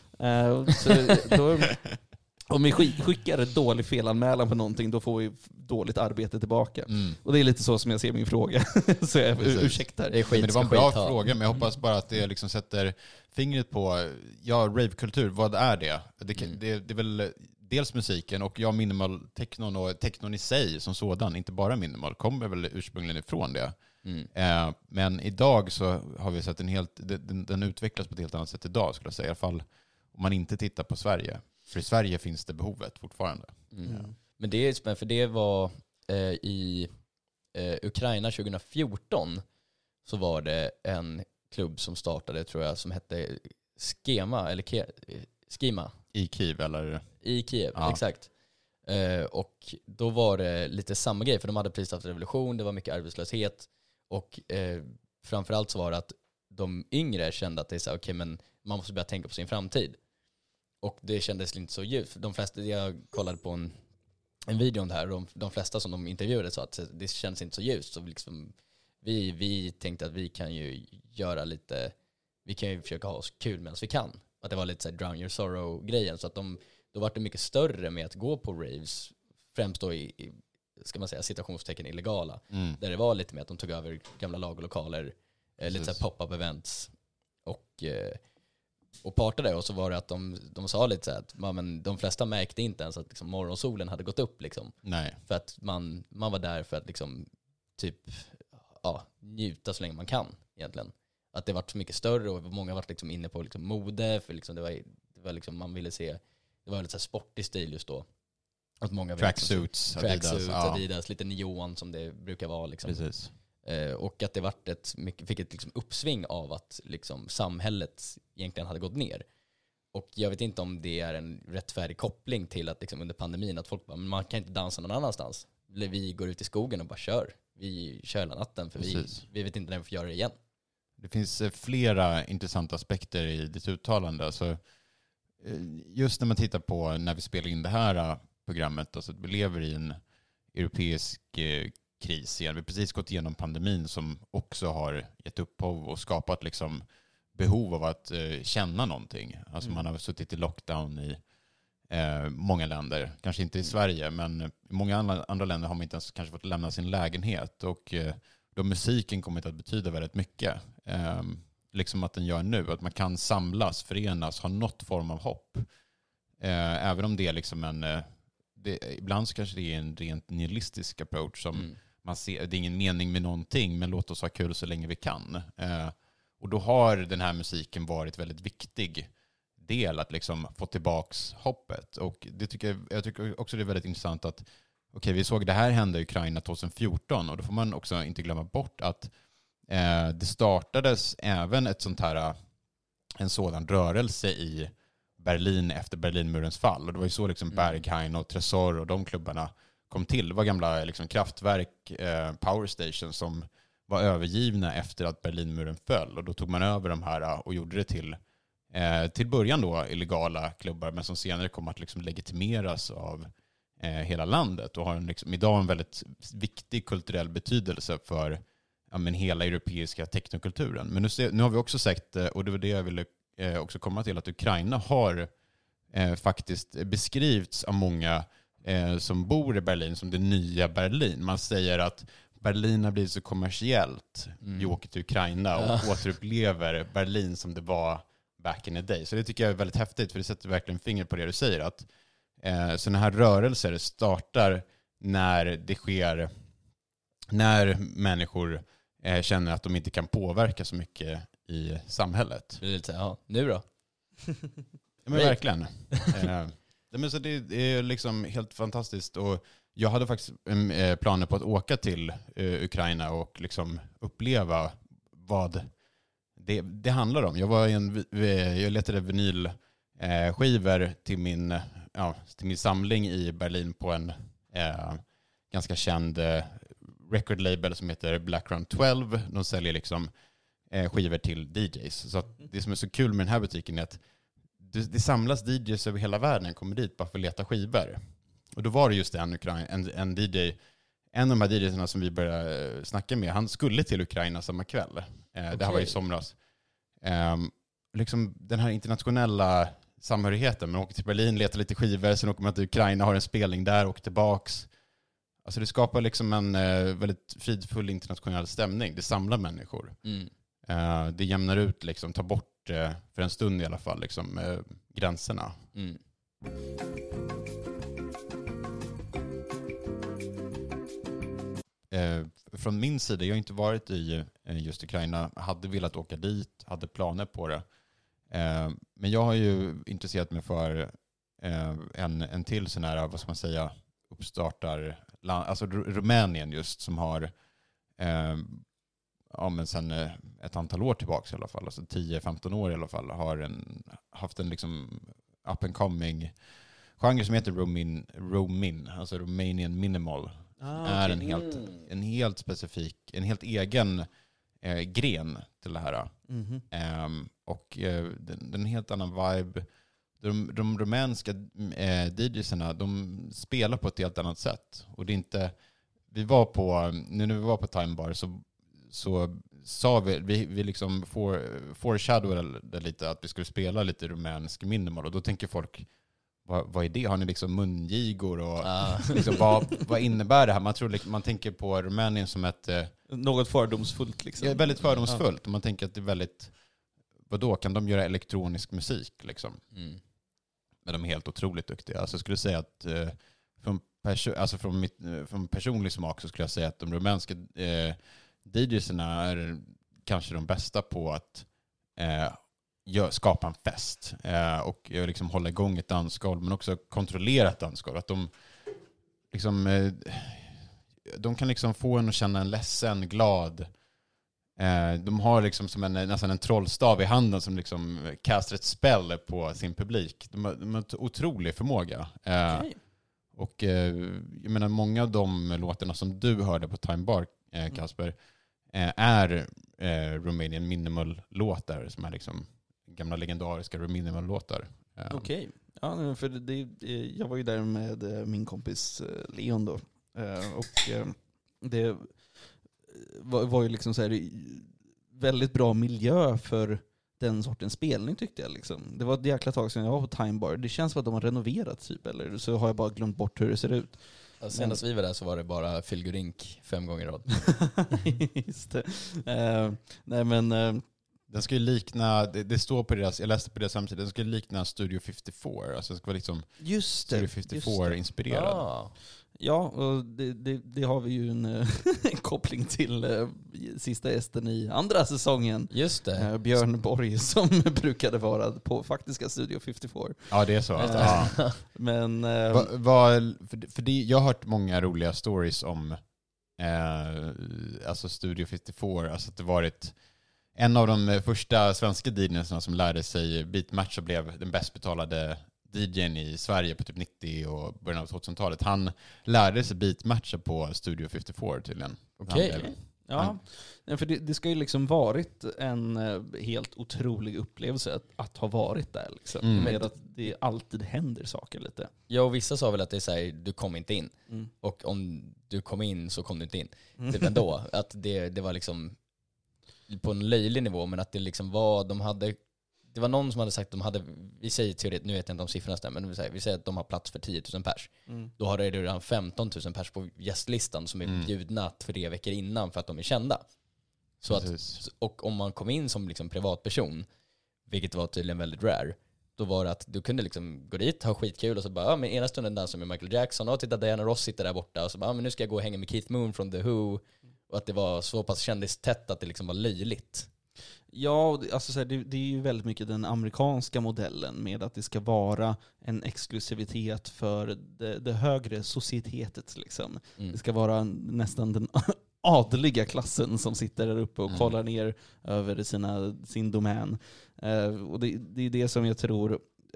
Speaker 3: Om vi skickar en dålig felanmälan på någonting, då får vi dåligt arbete tillbaka. Och det är lite så som jag ser min fråga. Så jag ursäktar.
Speaker 2: Men det var en bra fråga, men jag hoppas bara att det liksom sätter fingret på rave-kultur, vad är det? Det är väl dels musiken, och minimal technon och technon i sig som sådan, inte bara minimal, kommer väl ursprungligen ifrån det. Men idag så har vi sett den utvecklas på ett helt annat sätt idag, skulle jag säga, i alla fall om man inte tittar på Sverige. För i Sverige finns det behovet fortfarande.
Speaker 1: Men det är spännande, för det var i Ukraina 2014 så var det en klubb som startade, tror jag, som hette Skima.
Speaker 2: I Kiev, eller?
Speaker 1: I Kiev, exakt. Och då var det lite samma grej, för de hade precis haft revolution, det var mycket arbetslöshet, och framförallt så var det att de yngre kände att det är så okej, men man måste börja tänka på sin framtid. Och det kändes inte så ljust. De flesta, jag kollade på en video om det här, och de flesta som de intervjuade sa att det känns inte så ljust. Så liksom, vi tänkte att vi kan ju göra lite, vi kan ju försöka ha oss kul medan vi kan. Att det var lite så här drown your sorrow-grejen. Så att då var det mycket större med att gå på raves, främst då i ska man säga, citationstecken illegala. Där det var lite mer att de tog över gamla lagerlokaler, lite så här pop-up events och partade. Och så var det att de sa lite så här att de flesta märkte inte ens att liksom morgonsolen hade gått upp liksom.
Speaker 2: Nej.
Speaker 1: För att man var där för att liksom typ njuta så länge man kan egentligen. Att det var så mycket större, och många var liksom inne på liksom mode, för liksom det var liksom, man ville se, det var lite så här sportig stil just då. Att många
Speaker 2: tracksuits,
Speaker 1: Adidas, lite neon som det brukar vara liksom.
Speaker 2: Precis.
Speaker 1: Och att det fick ett liksom uppsving av att liksom samhället egentligen hade gått ner. Och jag vet inte om det är en rättfärdig koppling till att liksom under pandemin att folk bara, men man kan inte dansa någon annanstans. Vi går ut i skogen och bara kör. Vi kör hela natten, för vi vet inte när vi får göra det igen.
Speaker 2: Det finns flera intressanta aspekter i ditt uttalande. Alltså, just när man tittar på när vi spelar in det här programmet, alltså att vi lever i en europeisk kris igen. Vi har precis gått igenom pandemin som också har gett upphov och skapat liksom behov av att känna någonting. Alltså man har suttit i lockdown i många länder. Kanske inte i Sverige, men i många andra länder har man inte ens kanske fått lämna sin lägenhet. Och då musiken kommit att betyda väldigt mycket. Liksom att den gör nu. Att man kan samlas, förenas, ha något form av hopp. Även om det är liksom ibland så kanske det är en rent nihilistisk approach som man ser, det är ingen mening med någonting, men låt oss ha kul så länge vi kan. Och då har den här musiken varit väldigt viktig del att liksom få tillbaks hoppet. Och jag tycker också det är väldigt intressant att vi såg det här hända i Ukraina 2014, och då får man också inte glömma bort att det startades även en sådan rörelse i Berlin efter Berlinmurens fall. Och det var ju så liksom Berghain och Tresor och de klubbarna kom till. Det var gamla liksom kraftverk, power stations som var övergivna efter att Berlinmuren föll. Och då tog man över de här och gjorde det till början då illegala klubbar, men som senare kom att liksom legitimeras av hela landet och har liksom idag en väldigt viktig kulturell betydelse för hela europeiska technokulturen. Men nu har vi också sagt, och det var det jag ville också komma till, att Ukraina har faktiskt beskrivits av många som bor i Berlin som det nya Berlin. Man säger att Berlin har blivit så kommersiellt. Vi åker till Ukraina och återupplever Berlin som det var back in the day. Så det tycker jag är väldigt häftigt, för det sätter verkligen finger på det du säger. Att sådana här rörelser startar när människor känner att de inte kan påverka så mycket i samhället.
Speaker 1: Det är lite så, nu då?
Speaker 2: Men verkligen. Så det är liksom helt fantastiskt. Och jag hade faktiskt planer på att åka till Ukraina och liksom uppleva vad det handlar om. Jag letade vinylskivor till min samling i Berlin på en ganska känd record label som heter Blackground 12. De säljer liksom skivor till DJs. Så att det som är så kul med den här butiken är att det samlas DJs över hela världen, kommer dit bara för att leta skivor. Och då var det just en DJ, en av de här DJsarna som vi började snacka med, han skulle till Ukraina samma kväll. Det här var i somras. Liksom den här internationella samhörigheten. Man åker till Berlin, letar lite skivor, sen åker man till Ukraina, har en spelning där, åker tillbaks. Alltså det skapar liksom en väldigt fridfull internationell stämning. Det samlar människor. Det jämnar ut, liksom, tar bort för en stund i alla fall liksom, gränserna. Från min sida, jag har inte varit i just Ukraina, hade velat åka dit, hade planer på det. Men jag har ju intresserat mig för en till sån här, vad ska man säga, alltså Rumänien just, som har men sen ett antal år tillbaka i alla fall, alltså 10-15 år i alla fall, har haft en liksom up and coming genre som heter Romin, alltså Romanian Minimal. Är en helt specifik, en helt egen gren till det här. Och den helt annan vibe. de rumänska DJsarna, de spelar på ett helt annat sätt. Och det är inte... När vi var på Time Bar så sa vi liksom foreshadowade lite att vi skulle spela lite rumänsk minimal. Och då tänker folk, vad är det? Har ni liksom mungigor? Och liksom, vad innebär det här? Man tänker på Rumänien som ett...
Speaker 3: något fördomsfullt liksom.
Speaker 2: Ja, väldigt fördomsfullt. Man tänker att det är väldigt... Vadå, kan de göra elektronisk musik liksom? Men de är helt otroligt duktiga. Alltså jag skulle säga att från personlig smak så skulle jag säga att de rumänska DJsarna är kanske de bästa på att skapa en fest och liksom hålla igång ett dansgolv, men också kontrollera ett dansgolv. Att de kan liksom få en att känna en ledsen, glad. De har liksom som nästan en trollstav i handen som liksom kastar ett spel på sin publik. De har en otrolig förmåga.
Speaker 3: Okay.
Speaker 2: Och jag menar, många av de låtarna som du hörde på Time Bar, Kasper, är Romanian Minimal-låtar som är liksom gamla legendariska Minimal-låtar.
Speaker 3: Okej. Ja, för jag var ju där med min kompis Leon då. Och det var ju liksom så här väldigt bra miljö för den sortens spelning tyckte jag liksom. Det var ett jäkla tag sedan jag var på Time Bar. Det känns som att de har renoverat typ, eller så har jag bara glömt bort hur det ser ut.
Speaker 1: Ja, senast vi var där så var det bara Filgurink 5 gånger i rad.
Speaker 3: Just det. Nej men...
Speaker 2: den ska ju likna, det står på deras, jag läste på det samtidigt, den ska likna Studio 54. Alltså det ska vara liksom
Speaker 3: just det,
Speaker 2: Studio 54-inspirerad.
Speaker 3: Ja, och det har vi ju en koppling till sista gästen i andra säsongen.
Speaker 1: Just det.
Speaker 3: Björn Borg som brukade vara på faktiska Studio 54.
Speaker 2: Ja, det är så. Ja.
Speaker 3: Men
Speaker 2: för jag har hört många roliga stories om alltså Studio 54. Alltså att det varit en av de första svenska DJ:arna som lärde sig beatmatch och blev den bäst betalade DJ:n i Sverige på typ 90 och början av 2000-talet. Han lärde sig beatmatcha på Studio 54 tydligen.
Speaker 1: Okej.
Speaker 3: Ja, för det ska ju liksom varit en helt otrolig upplevelse att ha varit där liksom. Med att det alltid händer saker lite.
Speaker 1: Ja, och vissa sa väl att det är så här, du kom inte in. Och om du kom in så kom du inte in. Typ ändå. Att det var liksom på en löjlig nivå, men att det liksom var, det var någon som hade sagt att de hade, vi säger teoretiskt, nu vet jag inte om siffrorna stämmer, men vi säger att de har plats för 10 000 pers. Då har det redan 15 000 pers på gästlistan som är bjudna 3 veckor innan för att de är kända. Så att, och om man kom in som liksom privatperson, vilket var tydligen väldigt rare, då var det att du kunde liksom gå dit, ha skitkul och så bara, men ena stunden dansar med Michael Jackson och titta Diana Ross sitter där borta och så bara, men nu ska jag gå och hänga med Keith Moon från The Who. Och att det var så pass kändistätt att det liksom var löjligt. Ja,
Speaker 3: alltså så här, det är ju väldigt mycket den amerikanska modellen med att det ska vara en exklusivitet för det högre societetet liksom. Det ska vara nästan den adliga klassen som sitter där uppe och kollar ner över sin domän. Och det är det som jag tror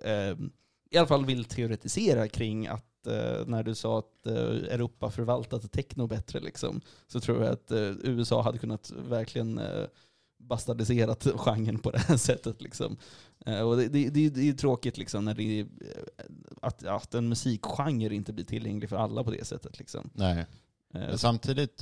Speaker 3: i alla fall vill teoretisera kring att när du sa att Europa förvaltat techno bättre liksom, så tror jag att USA hade kunnat verkligen bastardiserat genren på det här sättet liksom. Och det är tråkigt liksom när det är, att en musikgenre inte blir tillgänglig för alla på det sättet liksom.
Speaker 2: Nej. Men samtidigt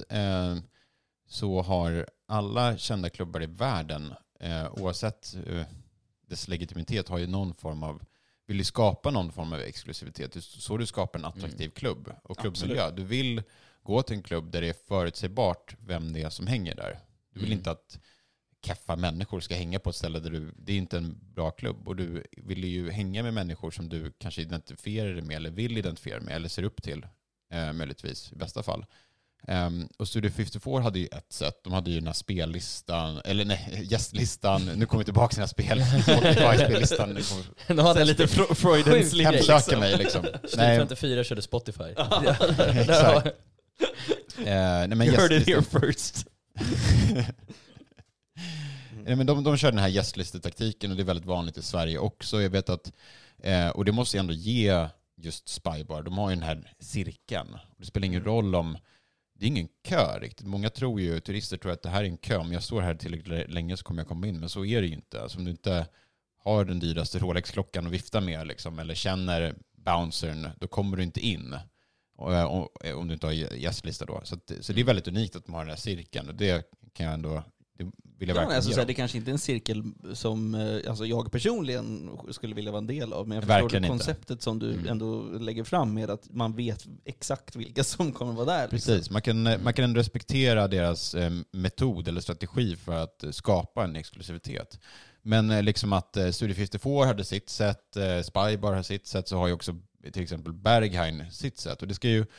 Speaker 2: så har alla kända klubbar i världen oavsett dess legitimitet har ju någon form av, vill du skapa någon form av exklusivitet, så du skapar en attraktiv klubb och klubbmiljö. Absolut. Du vill gå till en klubb där det är förutsägbart vem det är som hänger där. Du vill inte att keffa människor ska hänga på ett ställe där det är inte en bra klubb, och du vill ju hänga med människor som du kanske identifierar dig med eller vill identifiera med eller ser upp till möjligtvis i bästa fall. Och Studio 54 hade ju ett sätt. De hade ju den här spellistan, eller nej, gästlistan. Nu kommer vi tillbaka till den här Spotify-spellistan.
Speaker 1: De hade lite Freudenslig grej
Speaker 2: liksom. Mig liksom.
Speaker 1: Studio 54 körde Spotify.
Speaker 2: Exakt. Nej, men
Speaker 3: you heard it here first.
Speaker 2: Men de kör den här gästlistetaktiken, och det är väldigt vanligt i Sverige också. Jag vet att, och det måste jag ändå ge just Spybar. De har ju den här cirkeln. Det spelar ingen roll om, det är ingen kö riktigt. Många turister tror att det här är en kö. Om jag står här tillräckligt länge så kommer jag komma in. Men så är det ju inte. Alltså, om du inte har den dyraste Rolex-klockan och viftar med liksom, eller känner bouncern, då kommer du inte in. Om du inte har gästlista då. Så det är väldigt unikt att man har den här cirkeln. Och det kan jag ändå... Det vill jag verkligen göra.
Speaker 3: Det kanske inte är en cirkel som jag personligen skulle vilja vara en del av, men jag
Speaker 2: verkligen
Speaker 3: förstår det konceptet som du ändå lägger fram med att man vet exakt vilka som kommer vara där.
Speaker 2: Precis,
Speaker 3: liksom.
Speaker 2: man kan ändå respektera deras metod eller strategi för att skapa en exklusivitet. Men liksom att Studio 54 hade sitt sätt, Spybar har sitt sätt, så har ju också till exempel Berghain sitt sätt. Och det ska ju,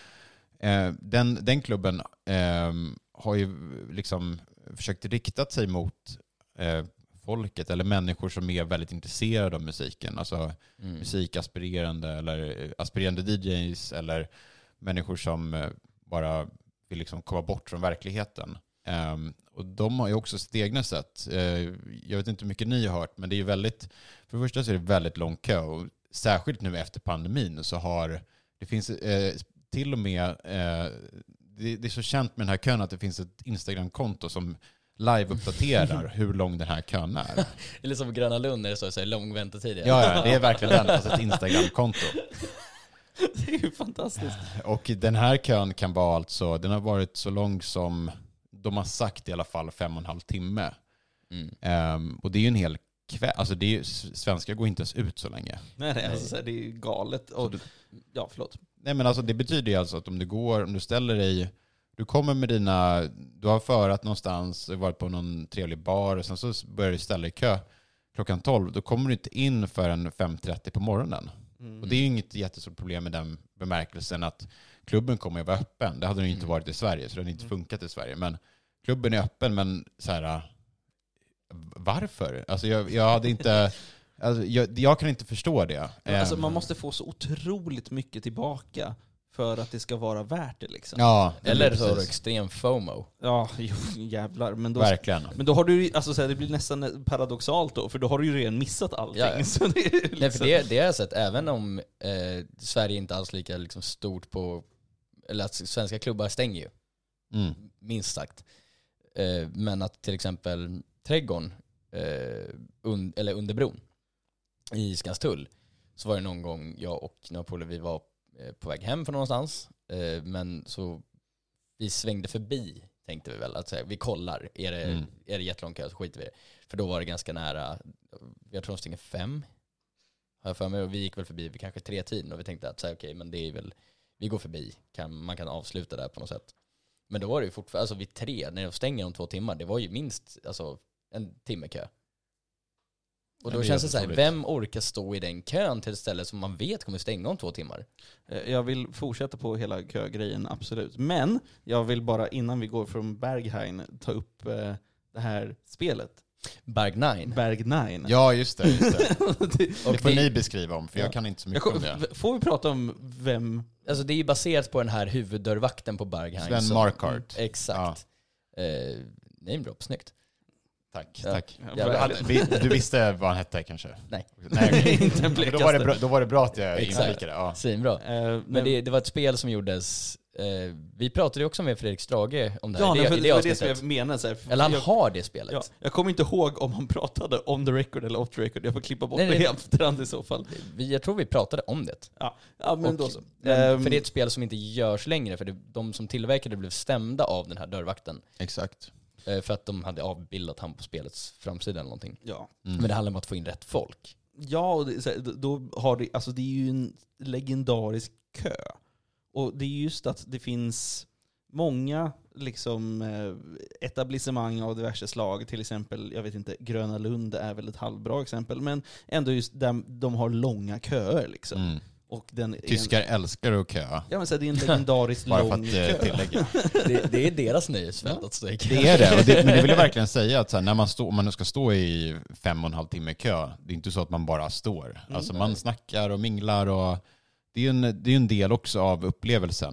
Speaker 2: den klubben har ju liksom försökt rikta sig mot folket eller människor som är väldigt intresserade av musiken. Alltså musikaspirerande eller aspirerande DJs eller människor som bara vill liksom komma bort från verkligheten. Och de har ju också sitt egna sätt. Jag vet inte hur mycket ni har hört, men det är ju väldigt, för det första så är det väldigt lång kö. Och särskilt nu efter pandemin så har det finns till och med det är så känt med den här kön att det finns ett Instagram-konto som live-uppdaterar hur lång den här kön är.
Speaker 1: Eller som Gröna Lund när det så är lång väntetid.
Speaker 2: Ja, det är verkligen den, alltså ett Instagram-konto.
Speaker 3: Det är ju fantastiskt.
Speaker 2: Och den här kön kan vara alltså, den har varit så lång som de har sagt i alla fall 5,5 timme. Och det är ju en hel kväll. Alltså det är, svenskar går inte ens ut så länge.
Speaker 3: Nej. Alltså, det är ju galet. Och, ja, förlåt.
Speaker 2: Nej, men alltså det betyder ju alltså att om du ställer dig, du kommer med du har förat någonstans, varit på någon trevlig bar och sen så börjar du ställa i kö klockan 12, då kommer du inte in förrän 5:30 på morgonen. Och det är ju inget jättestort problem med den bemärkelsen att klubben kommer att vara öppen. Det hade den ju inte varit i Sverige, så det hade inte funkat i Sverige. Men klubben är öppen, men så här, varför? Alltså jag hade inte... Alltså jag kan inte förstå det.
Speaker 3: Alltså man måste få så otroligt mycket tillbaka för att det ska vara värt det liksom.
Speaker 2: Ja,
Speaker 1: eller så har du extrem FOMO.
Speaker 3: Ja, jävlar. Men då,
Speaker 2: verkligen.
Speaker 3: Men då har du alltså så här, det blir nästan paradoxalt då, för då har du ju redan missat allting.
Speaker 1: Ja.
Speaker 3: Så det är liksom...
Speaker 1: Nej, för det har jag sett, även om Sverige inte alls lika liksom, stort på, eller att svenska klubbar stänger ju. Minst sagt. Men att till exempel Trädgården eller Underbron i Skanstull, så var det någon gång jag och några polare, vi var på väg hem från någonstans, men så vi svängde förbi, tänkte vi väl, att säga, vi kollar, är det jättelång kö så skiter vi det. För då var det ganska nära, jag tror de stänger 5, har jag för mig, och vi gick väl förbi vid kanske 3-tiden och vi tänkte att okej, men det är väl, vi går förbi, man kan avsluta där på något sätt. Men då var det ju fortfarande, alltså vid 3, när de stänger om 2 timmar, det var ju minst alltså, en timme kö. Och då känns det så här, vem orkar stå i den kön till ett ställe som man vet kommer stänga om 2 timmar?
Speaker 3: Jag vill fortsätta på hela kögrejen, absolut. Men jag vill bara, innan vi går från Berghain, ta upp det här spelet.
Speaker 1: Berghain.
Speaker 2: Ja, just det.
Speaker 1: Och
Speaker 2: det får ni beskriva om, för jag kan inte så mycket om det.
Speaker 3: Får vi prata om vem?
Speaker 1: Alltså det är ju baserat på den här huvuddörrvakten på Berghain.
Speaker 2: Sven Marquardt.
Speaker 1: Exakt. Name drop, snyggt.
Speaker 2: Tack.
Speaker 1: Ja,
Speaker 2: du visste vad han hette kanske?
Speaker 1: Nej.
Speaker 3: Inte en
Speaker 2: då var det bra att jag inflikade. Ja.
Speaker 1: Svinbra. Men det var ett spel som gjordes... vi pratade ju också med Fredrik Strage om det här.
Speaker 3: Ja,
Speaker 1: det
Speaker 3: var det som jag menar. Så här,
Speaker 1: eller han har det spelet.
Speaker 3: Ja, jag kommer inte ihåg om han pratade on the record eller off the record. Jag får klippa bort det i efterhand i så fall.
Speaker 1: Jag tror vi pratade om det.
Speaker 3: Ja men då så.
Speaker 1: För det är ett spel som inte görs längre, för de som tillverkade blev stämda av den här dörrvakten.
Speaker 2: Exakt.
Speaker 1: För att de hade avbildat han på spelets framsida eller någonting.
Speaker 3: Ja.
Speaker 1: Men det handlar om att få in rätt folk.
Speaker 3: Ja, och då har det, alltså det är ju en legendarisk kö. Och det är just att det finns många liksom etablissemang av diverse slag. Till exempel, jag vet inte, Gröna Lund är väl ett halvbra exempel. Men ändå just där de har långa köer liksom. Och
Speaker 2: Tyskar älskar att köa.
Speaker 3: Ja, men så det är en legendarisk
Speaker 2: bara
Speaker 3: lång
Speaker 2: för att tillägga.
Speaker 1: Det är deras nöjesfält att stå i kö.
Speaker 2: Det är det. Men det vill jag verkligen säga att så här, när om man ska stå i 5,5 timme kö, det är inte så att man bara står. Alltså man snackar och minglar och det är en del också av upplevelsen.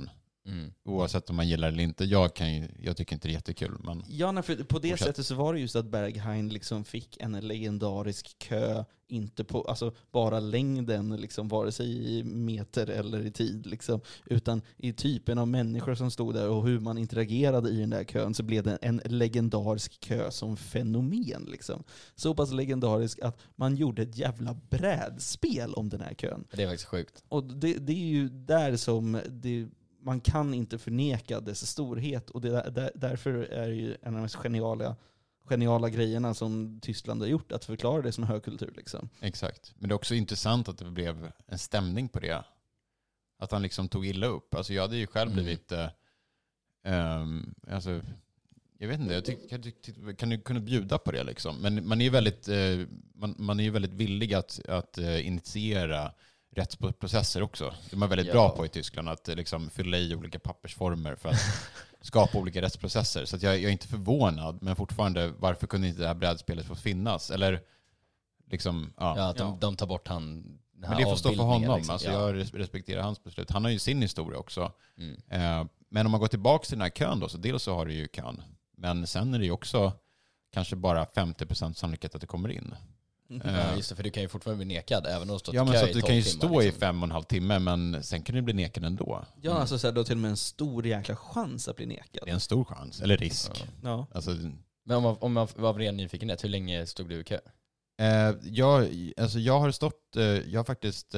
Speaker 2: Oavsett om man gillar det eller inte. Jag tycker inte det är jättekul. Men
Speaker 3: Ja, för på det sättet så var det just att Berghain liksom fick en legendarisk kö, inte på alltså bara längden, liksom, vare sig i meter eller i tid, liksom, utan i typen av människor som stod där och hur man interagerade i den där kön, så blev det en legendarisk kö som fenomen. Liksom. Så pass legendarisk att man gjorde ett jävla brädspel om den här kön.
Speaker 1: Det är faktiskt sjukt.
Speaker 3: Och det är ju där som man kan inte förneka dess storhet, och därför är det ju en av de mest geniala grejerna som Tyskland har gjort, att förklara det som högkultur. Liksom.
Speaker 2: Exakt. Men det är också intressant att det blev en stämning på det. Att han liksom tog illa upp. Alltså jag hade ju själv blivit... alltså, jag vet inte, jag tycker kan du kunna bjuda på det liksom? Men man är ju väldigt, man är ju väldigt villig att initiera rättsprocesser också. Det är man väldigt bra på i Tyskland, att liksom fylla i olika pappersformer för att skapa olika rättsprocesser. Så att jag är inte förvånad, men fortfarande, varför kunde inte det här brädspelet få finnas? Eller liksom,
Speaker 1: de tar bort han.
Speaker 2: Men det får stå för honom.
Speaker 1: Liksom.
Speaker 2: Alltså, jag respekterar hans beslut. Han har ju sin historia också. Men om man går tillbaka till den här kön då, så dels så har du ju kön. Men sen är det ju också kanske bara 50% sannolikhet att det kommer in.
Speaker 1: Ja, just det, för du kan ju fortfarande bli nekad även om du har stått i kö
Speaker 2: men så att
Speaker 1: i
Speaker 2: du
Speaker 1: 12
Speaker 2: kan ju
Speaker 1: timmar,
Speaker 2: stå
Speaker 1: liksom.
Speaker 2: i 5,5 timmar, men sen kan du bli nekad ändå.
Speaker 3: Ja, alltså så här, då till och med en stor jäkla chans att bli nekad.
Speaker 2: Det är en stor chans, eller risk.
Speaker 3: Ja.
Speaker 2: Alltså,
Speaker 1: men om man var ren nyfikenhet, hur länge stod du i kö?
Speaker 2: Jag har stått, jag har faktiskt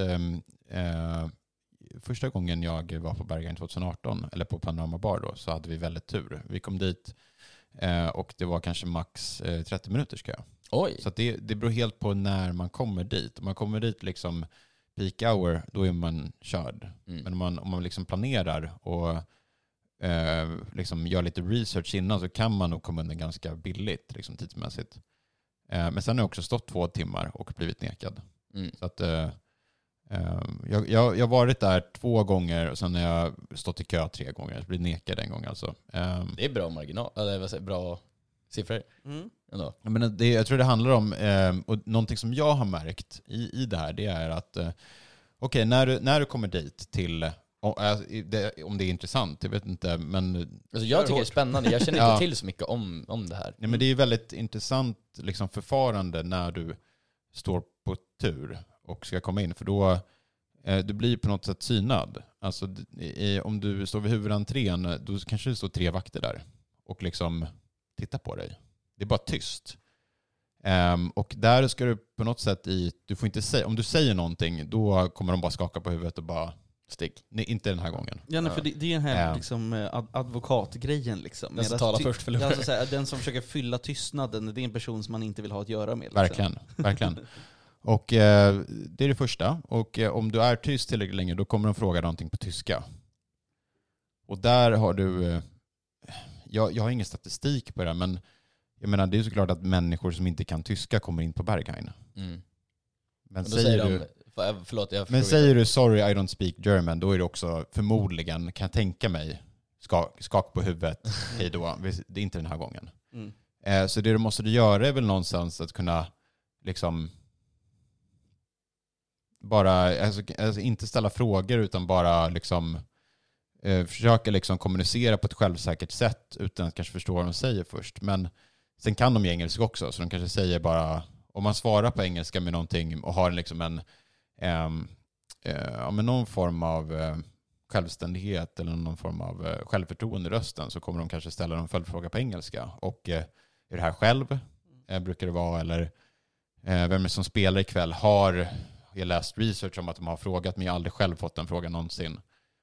Speaker 2: första gången jag var på Berghain 2018, eller på Panorama Bar då, så hade vi väldigt tur. Vi kom dit och det var kanske max 30 minuters kö.
Speaker 1: Oj.
Speaker 2: Så att det beror helt på när man kommer dit. Om man kommer dit liksom peak hour, då är man körd. Men om man liksom planerar och liksom gör lite research innan, så kan man nog komma undan ganska billigt liksom, tidsmässigt. Men sen har jag också stått 2 timmar och blivit nekad. Så att jag har varit där 2 gånger och sen har jag stått i kö 3 gånger. Jag blivit nekad en gång alltså.
Speaker 1: Det är bra marginal, eller bra siffror.
Speaker 2: Men jag tror det handlar om, och någonting som jag har märkt i det här, det är att okej, när du kommer dit till, om det är intressant, jag vet inte, men
Speaker 1: alltså jag tycker det är spännande. Jag känner inte till så mycket om det här.
Speaker 2: Nej, men det är väldigt intressant liksom, förfarande när du står på tur och ska komma in, för då du blir på något sätt synad. Alltså om du står vid huvudentrén, då kanske det står 3 vakter där och liksom tittar på dig. Det är bara tyst. Och där ska du på något sätt du får inte säga, om du säger någonting, då kommer de bara skaka på huvudet och bara stick. Nej, inte den här gången.
Speaker 3: Ja, för det är den här liksom, advokatgrejen. Liksom.
Speaker 1: Den som talar först förlorar.
Speaker 3: Alltså, den som försöker fylla tystnaden, det är en person som man inte vill ha att göra med.
Speaker 2: Liksom. Verkligen. Och det är det första. Och om du är tyst tillräckligt länge, då kommer de fråga någonting på tyska. Och där har du... Jag har ingen statistik på det, men jag menar, det är såklart att människor som inte kan tyska kommer in på Berghain. Men säger du sorry I don't speak German, då är det också förmodligen, kan jag tänka mig, skak på huvudet, hej då, det är inte den här gången. Så det du måste göra är väl någonstans att kunna liksom bara, alltså inte ställa frågor, utan bara liksom försöka liksom kommunicera på ett självsäkert sätt utan att kanske förstå vad de säger först. Men sen kan de ju engelska också, så de kanske säger bara, om man svarar på engelska med någonting och har liksom med någon form av självständighet eller någon form av självförtroende i rösten, så kommer de kanske ställa en följdfråga på engelska. Och är det här själv? Brukar det vara, eller vem är det som spelar ikväll? Har jag läst research om att de har frågat, men jag har aldrig själv fått den frågan någonsin.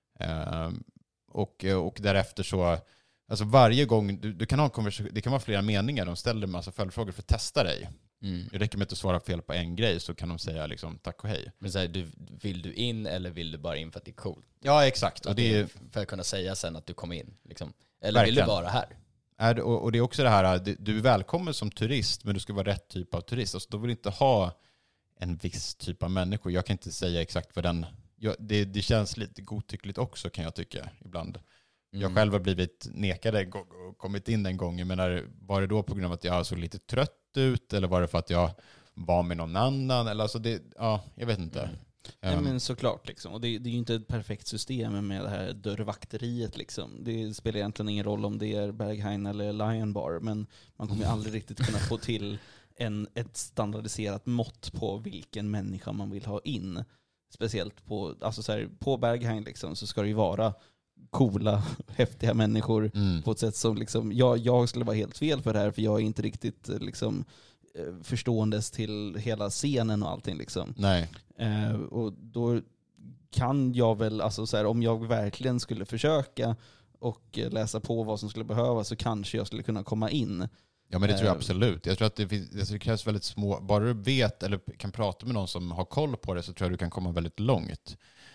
Speaker 2: Och därefter så, alltså varje gång du kan ha en konversation, det kan vara flera meningar, de ställer en massa följdfrågor för att testa dig. Det räcker med att du svarar fel på en grej, så kan de säga liksom tack och hej.
Speaker 1: Men så här, vill du in eller vill du bara in för att det är coolt?
Speaker 2: Ja, exakt.
Speaker 1: Och det är för att kunna säga sen att du kommer in. Liksom. Eller verkligen. Vill du vara här?
Speaker 2: Och det är också det här, du är välkommen som turist, men du ska vara rätt typ av turist. Alltså, då vill inte ha en viss typ av människor. Jag kan inte säga exakt vad den... Det känns lite godtyckligt också, kan jag tycka ibland. Jag själv har blivit nekad och kommit in en gång. Jag menar, var det då på grund av att jag såg lite trött ut, eller var det för att jag var med någon annan? Eller alltså jag vet inte.
Speaker 3: Nej, men såklart liksom. Och det är ju inte ett perfekt system med det här dörrvakteriet liksom. Det spelar egentligen ingen roll om det är Berghain eller Lion Bar, men man kommer ju aldrig riktigt kunna få till ett standardiserat mått på vilken människa man vill ha in. Speciellt på, alltså så här, på Berghain liksom, så ska det ju vara coola, häftiga människor på ett sätt som liksom, jag skulle vara helt fel för det här, för jag är inte riktigt liksom förståendes till hela scenen och allting liksom.
Speaker 2: Nej.
Speaker 3: Och då kan jag väl, alltså så här, om jag verkligen skulle försöka och läsa på vad som skulle behövas, så kanske jag skulle kunna komma in.
Speaker 2: Ja, men det tror jag absolut. Jag tror att det krävs väldigt små, bara du vet eller kan prata med någon som har koll på det, så tror jag du kan komma väldigt långt.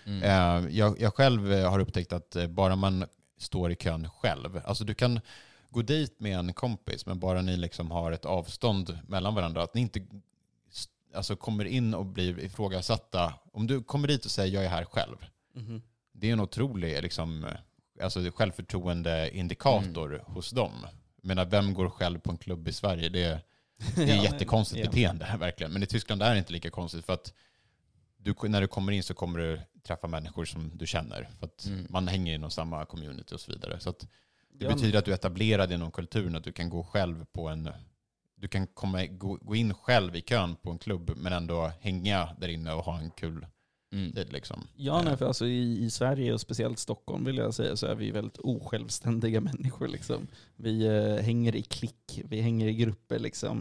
Speaker 2: Jag själv har upptäckt att bara man står i kön själv, alltså du kan gå dit med en kompis, men bara ni liksom har ett avstånd mellan varandra, att ni inte alltså kommer in och blir ifrågasatta. Om du kommer dit och säger jag är här själv, det är en otrolig liksom, alltså självförtroende-indikator hos dem. Men vem går själv på en klubb i Sverige? Det är jättekonstigt beteende, verkligen. Men i Tyskland är det inte lika konstigt, för att när du kommer in så kommer du träffa människor som du känner. För att man hänger inom samma community och så vidare. Så att det betyder att du etablerar inom kulturen, att du kan gå själv på du kan gå in själv i kön på en klubb, men ändå hänga där inne och ha en kul tid liksom.
Speaker 3: Ja, nej, för alltså i Sverige och speciellt Stockholm vill jag säga, så är vi väldigt osjälvständiga människor liksom. Vi hänger i klick, vi hänger i grupper liksom.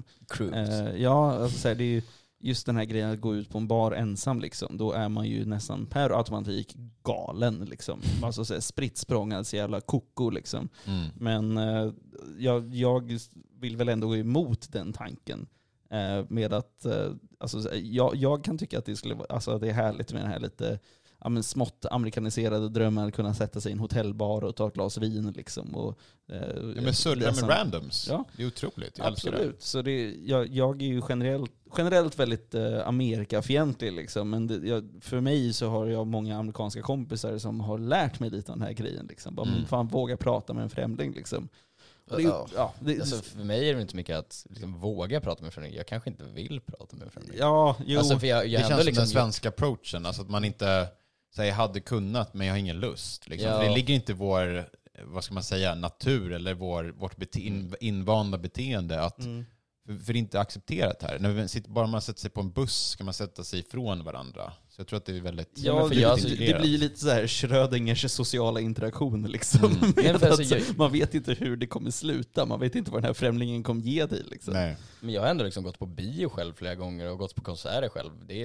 Speaker 3: Ja, alltså så här, det är ju just den här grejen att gå ut på en bar ensam liksom, då är man ju nästan per automatik galen liksom. Alltså så här, spritt språngad, så jävla koko liksom. Men jag vill väl ändå gå emot den tanken. Med att alltså, jag kan tycka att det skulle vara, alltså, det är härligt med den här lite smått amerikaniserade drömmen att kunna sätta sig i en hotellbar och ta ett glas vin liksom, och
Speaker 2: men surra med randoms. Ja. Det är otroligt. Jag
Speaker 3: absolut. Så jag är ju generellt väldigt Amerikafientlig liksom, men för mig så har jag många amerikanska kompisar som har lärt mig lite av den här grejen liksom. Bara fan våga prata med en främling liksom.
Speaker 1: Alltså för mig är det inte mycket att liksom våga prata med främlingar. Jag kanske inte vill prata med främlingar.
Speaker 3: Ja, jo.
Speaker 1: Alltså för jag
Speaker 2: det känns
Speaker 1: liksom
Speaker 2: som den svenska approachen. Alltså att man inte säger hade kunnat, men jag har ingen lust. Liksom.
Speaker 1: Ja.
Speaker 2: För det ligger inte i vår, vad ska man säga, natur eller vårt invanda beteende att för det är inte accepterat här. När bara man sätter sig på en buss ska man sätta sig ifrån varandra. Så jag tror att det är väldigt
Speaker 3: det blir lite så här Schrödingers sociala interaktion liksom. Man vet inte hur det kommer sluta. Man vet inte vad den här främlingen kommer ge dig liksom.
Speaker 2: Nej.
Speaker 1: Men jag har ändå liksom gått på bio själv flera gånger och gått på konserter själv. Det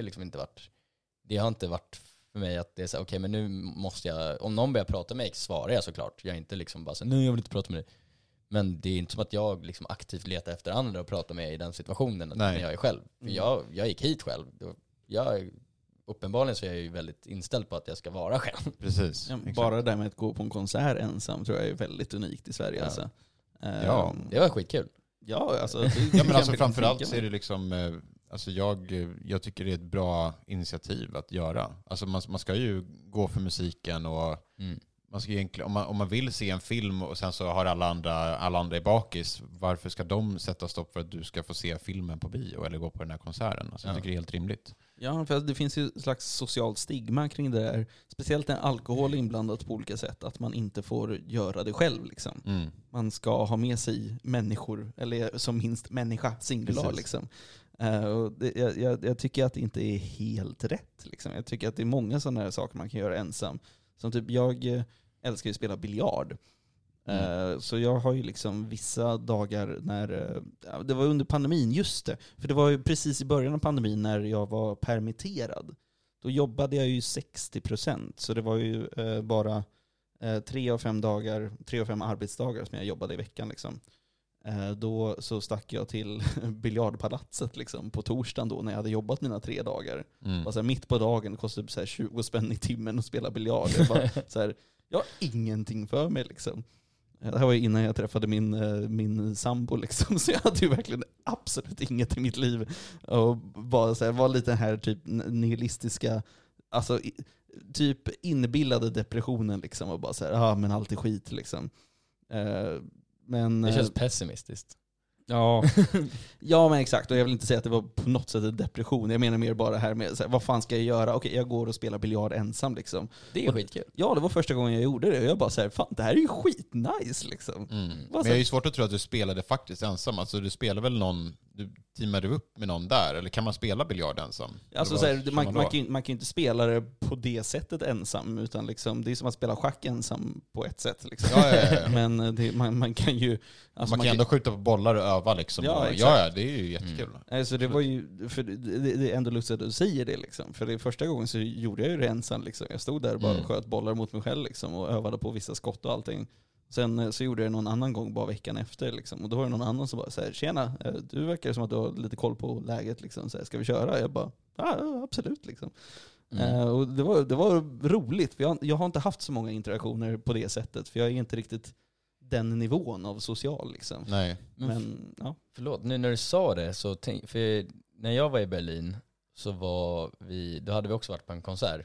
Speaker 1: har inte varit för mig att det är så okej, men nu måste jag, om någon börjar prata med mig svarar jag såklart. Jag är inte liksom bara så nej, jag vill inte prata med dig. Men det är inte som att jag liksom aktivt letar efter andra och pratar med i den situationen när jag är själv. För jag gick hit själv. Uppenbarligen så är jag ju väldigt inställd på att jag ska vara själv.
Speaker 2: Precis.
Speaker 3: Ja, bara det där med att gå på en konsert ensam tror jag är väldigt unikt i Sverige.
Speaker 1: Ja.
Speaker 3: Alltså.
Speaker 1: Ja, det var skitkul.
Speaker 3: Ja, alltså,
Speaker 2: men alltså framförallt så är det liksom, alltså jag tycker det är ett bra initiativ att göra. Alltså man ska ju gå för musiken och man ska egentligen, om man vill se en film och sen så har alla andra i bakis, varför ska de sätta stopp för att du ska få se filmen på bio eller gå på den här konserten? Alltså, jag tycker det är helt rimligt.
Speaker 3: Ja, för det finns ju ett slags socialt stigma kring det där. Speciellt när alkohol är inblandat på olika sätt. Att man inte får göra det själv. Liksom. Man ska ha med sig människor, eller som minst människa, singular. Liksom. Och jag tycker att det inte är helt rätt. Liksom. Jag tycker att det är många sådana här saker man kan göra ensam. Som typ, jag älskar ju att spela biljard. Så jag har ju liksom vissa dagar när det var under pandemin, just det. För det var ju precis i början av pandemin när jag var permitterad. Då jobbade jag ju 60%. Så det var ju bara 3 av 5 arbetsdagar som jag jobbade i veckan liksom. Då så stack jag till biljardpalatset liksom, på torsdagen då när jag hade jobbat mina 3 dagar. Alltså, mitt på dagen kostade det så här 20 spänn i timmen att spela biljard. Jag har ingenting för mig liksom. Det här var innan jag träffade min sambo liksom, så jag hade ju verkligen absolut inget i mitt liv. Och bara så här, var lite här typ nihilistiska, alltså typ inbillade depressionen liksom, och bara så här, men allt är skit liksom. Men
Speaker 1: det känns pessimistiskt.
Speaker 3: Ja. Ja, men exakt. Och jag vill inte säga att det var på något sätt en depression. Jag menar mer bara här med så här, vad fan ska jag göra? Okej, jag går och spelar biljard ensam liksom.
Speaker 1: Det är skitkul.
Speaker 3: Ja, det var första gången jag gjorde det. Och jag bara så här, fan, det här är ju skitnice liksom.
Speaker 2: Men jag är ju svårt att tro att du spelade faktiskt ensam. Alltså du spelar väl någon, du teamade upp med någon där? Eller kan man spela biljard ensam?
Speaker 3: Alltså så här, man kan ju inte spela det på det sättet ensam, utan liksom, det är som att spela schack ensam på ett sätt liksom.
Speaker 2: Ja.
Speaker 3: Men man kan ju... Alltså
Speaker 2: man kan ändå skjuta på bollar och öva liksom.
Speaker 3: Ja,
Speaker 2: ja, det är ju jättekul.
Speaker 3: Alltså det var ju, för det är ändå lustigt att du säger det liksom. För det första gången så gjorde jag ju det ensam liksom. Jag stod där och bara sköt bollar mot mig själv liksom, och övade på vissa skott och allting. Sen så gjorde jag det någon annan gång bara veckan efter liksom. Och då var det någon annan som bara så här, tjena, du verkar som att du har lite koll på läget liksom. Så här, ska vi köra? Jag bara, ja absolut liksom. Och det var roligt, för jag har inte haft så många interaktioner på det sättet. För jag är inte riktigt den nivån av social liksom.
Speaker 2: Nej.
Speaker 3: Men ja.
Speaker 1: Förlåt, nu när du sa det så för när jag var i Berlin så då hade vi också varit på en konsert.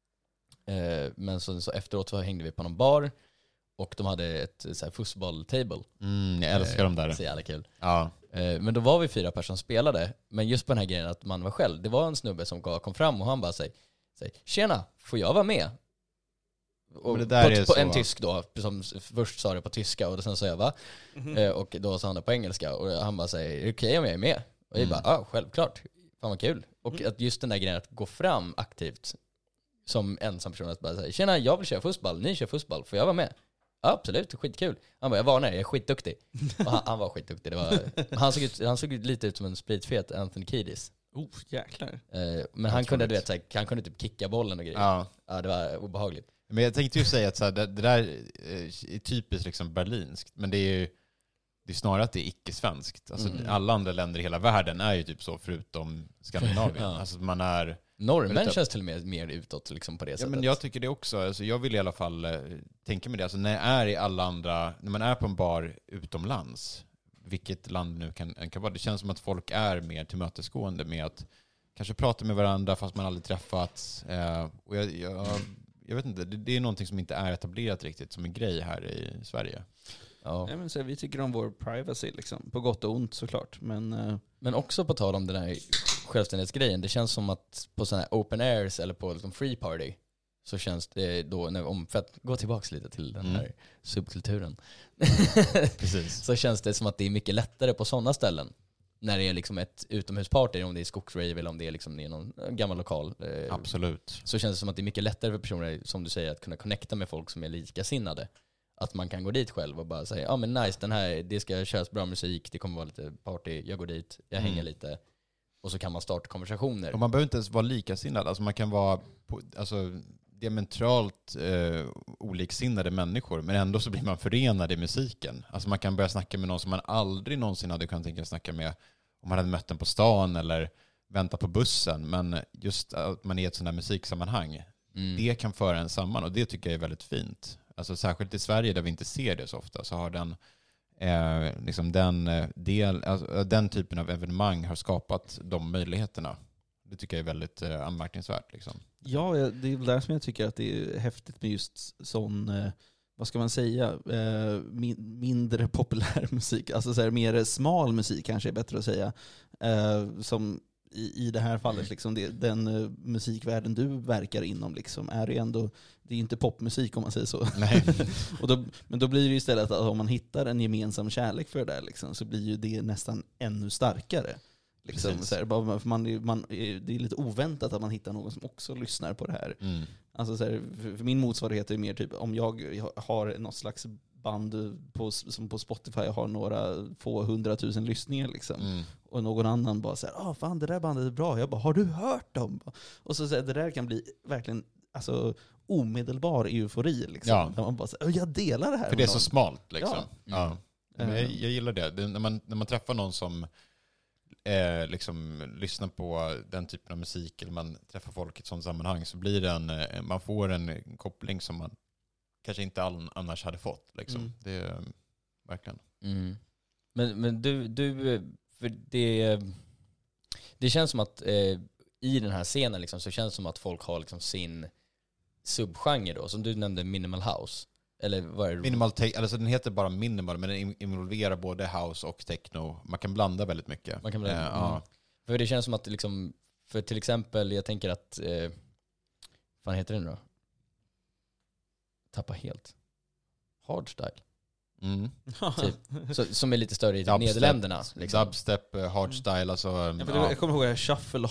Speaker 1: Men så efteråt så hängde vi på någon bar och de hade ett så här fussball-table.
Speaker 2: Jag älskar dem där.
Speaker 1: Så jävla kul.
Speaker 2: Ja.
Speaker 1: Men då var vi 4 personer som spelade. Men just på den här grejen att man var själv. Det var en snubbe som kom fram och han bara säger tjena, får jag vara med? Och på en tysk då, som först sa det på tyska och sen sa jag va? Och då sa han det på engelska och han bara säger, är det okej om jag är med? Och jag bara, självklart, fan vad kul. Och att just den där grejen att gå fram aktivt som ensam person att bara säga, tjena, jag vill köra fussball, ni kör fussball, får jag vara med? Ja, absolut, skitkul. Han bara, jag varnar, jag är skitduktig. Och han var skitduktig. Han såg lite ut som en spritfet Anthony Kiedis.
Speaker 3: Jäklar.
Speaker 1: Men han kunde, du vet, han kunde typ kicka bollen och grejer. Ja, det var obehagligt.
Speaker 2: Men jag tänkte ju säga att så här, det där är typiskt liksom berlinskt, men det är snarare att det är icke-svenskt. Alltså, alla andra länder i hela världen är ju typ så, förutom Skandinavien. Alltså, man är...
Speaker 1: Norrmän känns till och med mer utåt liksom, på det sättet.
Speaker 2: Men jag tycker det också. Alltså, jag vill i alla fall tänka mig det. Alltså, när man är på en bar utomlands, vilket land nu kan vara, det känns som att folk är mer tillmötesgående med att kanske prata med varandra fast man aldrig träffats. Och jag vet inte, det är någonting som inte är etablerat riktigt som en grej här i Sverige.
Speaker 3: Ja. Nej, men så vi tycker om vår privacy liksom, på gott och ont såklart. Men
Speaker 1: också på tal om den här självständighetsgrejen, det känns som att på sådana här open airs eller på liksom free party så känns det då, för att gå tillbaka lite till den här subkulturen.
Speaker 2: Precis.
Speaker 1: Så känns det som att det är mycket lättare på sådana ställen. När det är liksom ett utomhusparty, om det är skogsrave eller om det är liksom någon gammal lokal.
Speaker 2: Absolut.
Speaker 1: Så känns det som att det är mycket lättare för personer, som du säger, att kunna connecta med folk som är likasinnade. Att man kan gå dit själv och bara säga, men nice, det ska köras bra musik, det kommer vara lite party, jag går dit, jag hänger lite. Och så kan man starta konversationer.
Speaker 2: Och man behöver inte ens vara likasinnad. Alltså man kan vara diametralt oliksinnade människor, men ändå så blir man förenad i musiken. Alltså man kan börja snacka med någon som man aldrig någonsin hade kunnat tänka snacka med om man hade mött den på stan eller vänta på bussen. Men just att man är i ett sådant här musiksammanhang, det kan föra en samman, och det tycker jag är väldigt fint. Alltså särskilt i Sverige där vi inte ser det så ofta, så har den typen av evenemang har skapat de möjligheterna. Det tycker jag är väldigt anmärkningsvärt. Liksom.
Speaker 3: Ja, det är där som jag tycker att det är häftigt med just sån, vad ska man säga, mindre populär musik. Alltså så här, mer smal musik kanske är bättre att säga. Som i det här fallet, liksom, den musikvärlden du verkar inom liksom, är det ändå, det är inte popmusik om man säger så. Nej. Men då blir det ju istället att om man hittar en gemensam kärlek för det där, liksom, så blir ju det nästan ännu starkare. Liksom, så här, det är lite oväntat att man hittar någon som också lyssnar på det här. Alltså, så här, för min motsvarighet är mer typ om jag har något slags band som på Spotify har några få 100 000 lyssningar liksom. Och någon annan bara säger, fan det där bandet är bra. Jag bara, har du hört dem? Och så det där kan bli verkligen, alltså, omedelbar eufori liksom. Ja. Där man bara säger, jag delar det här.
Speaker 2: För det är så smalt liksom. Ja. Men jag gillar det. När man träffar någon som liksom lyssnar på den typen av musik, eller man träffar folk i ett sådant sammanhang, så blir det man får en koppling som man kanske inte annars hade fått. Liksom. Det är verkligen.
Speaker 1: Men du för det känns som att i den här scenen liksom, så känns det som att folk har liksom sin subgenre då, som du nämnde, minimal house. Eller vad är det?
Speaker 2: Minimal alltså den heter bara minimal, men den involverar både house och techno. Man kan blanda väldigt mycket.
Speaker 1: Man kan blanda. Ja. För det känns som att liksom, för till exempel, jag tänker att vad heter det nu då? Tappa helt. Hardstyle. Typ. Som är lite större i typ Nederländerna. Liksom.
Speaker 2: Dubstep, hardstyle, alltså...
Speaker 3: Jag kommer ihåg shuffle,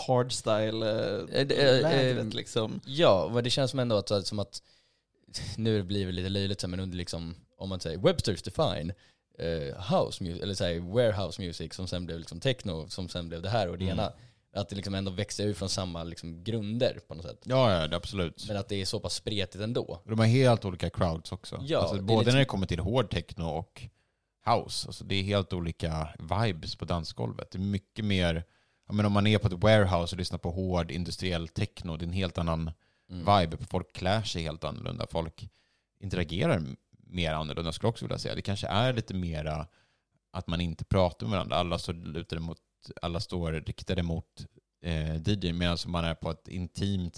Speaker 3: hardstyle-lägret liksom.
Speaker 1: Ja, och det känns som ändå att, som att nu blir det lite löjligt, men under liksom, om man säger Webster's Define, house music, eller säger warehouse music, som sen blev liksom techno, som sen blev det här och det ena. Att det liksom ändå växer ut från samma liksom grunder på något sätt.
Speaker 2: Ja, det absolut.
Speaker 1: Men att det är så pass spretigt ändå.
Speaker 2: De har helt olika crowds också.
Speaker 1: Ja,
Speaker 2: alltså, både när det kommer till hård techno och house. Alltså, det är helt olika vibes på dansgolvet. Det är mycket mer... om man är på ett warehouse och lyssnar på hård industriell techno, det är en helt annan vibe. Folk klär sig helt annorlunda. Folk interagerar mer annorlunda, skulle jag också vilja säga. Det kanske är lite mera att man inte pratar med varandra. Alla står riktade mot DJ, medan man är på ett intimt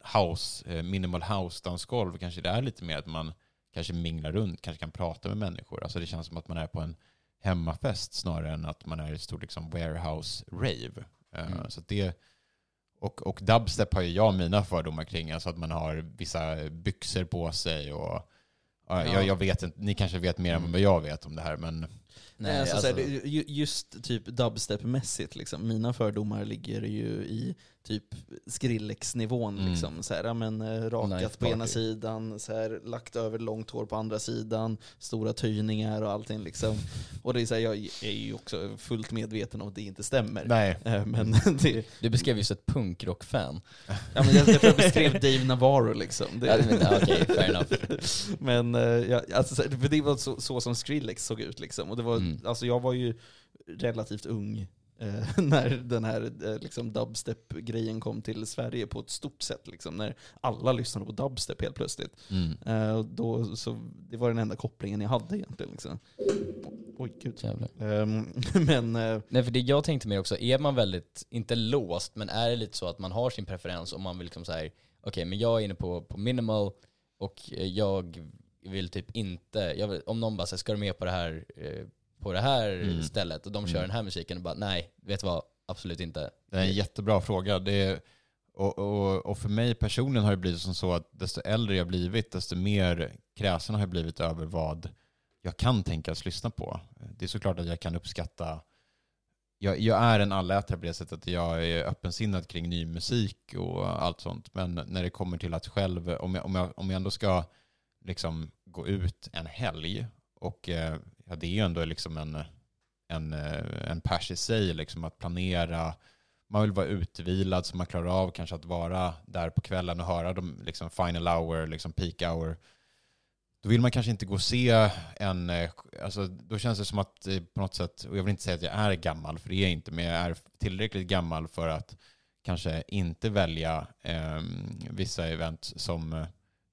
Speaker 2: minimal house dansgolv. Kanske det är lite mer att man kanske minglar runt, kanske kan prata med människor. Alltså det känns som att man är på en hemmafest snarare än att man är i ett stort liksom warehouse rave. Så det, och dubstep har ju jag mina fördomar kring, alltså att man har vissa byxor på sig och jag vet inte, ni kanske vet mer än vad jag vet om det här, men
Speaker 3: nej, alltså, just typ dubstep-mässigt liksom, mina fördomar ligger ju i typ Skrillex-nivån liksom, så här, men rakat på ena sidan, så här, lagt över långt hår på andra sidan, stora töjningar och allting liksom. Och det är så här, jag är ju också fullt medveten om att det inte stämmer.
Speaker 2: Nej.
Speaker 3: Men
Speaker 1: du beskrev just ett punkrock-fan.
Speaker 3: Ja, men jag tror jag beskrev Dave Navarro liksom.
Speaker 1: Okej, fair enough.
Speaker 3: Men alltså, för det var så som Skrillex såg ut liksom. Och det var, alltså jag var ju relativt ung när den här liksom dubstep-grejen kom till Sverige på ett stort sätt liksom, när alla lyssnade på dubstep helt plötsligt. Då, så det var den enda kopplingen jag hade egentligen liksom. Oj, gud. Men
Speaker 1: nej, för det jag tänkte mig också, är man väldigt, inte låst, men är det lite så att man har sin preferens och man vill liksom säga okej, men jag är inne på minimal och jag vill typ inte, om någon bara säger, ska du med på det här stället och de kör den här musiken och bara nej, vet du vad, absolut inte.
Speaker 2: Det är en jättebra fråga. Och för mig personligen har det blivit som så att desto äldre jag blivit, desto mer kräsen har jag blivit över vad jag kan tänkas lyssna på. Det är såklart att jag kan uppskatta, jag är en allätare på det sättet att jag är öppensinnad kring ny musik och allt sånt, men när det kommer till att själv, om jag ändå ska liksom gå ut en helg och det är ju ändå liksom en pers i sig liksom, att planera. Man vill vara utvilad så man klarar av kanske att vara där på kvällen och höra de liksom final hour, liksom peak hour. Då vill man kanske inte gå och se alltså då känns det som att på något sätt, och jag vill inte säga att jag är gammal, för det är jag inte, men jag är tillräckligt gammal för att kanske inte välja vissa event som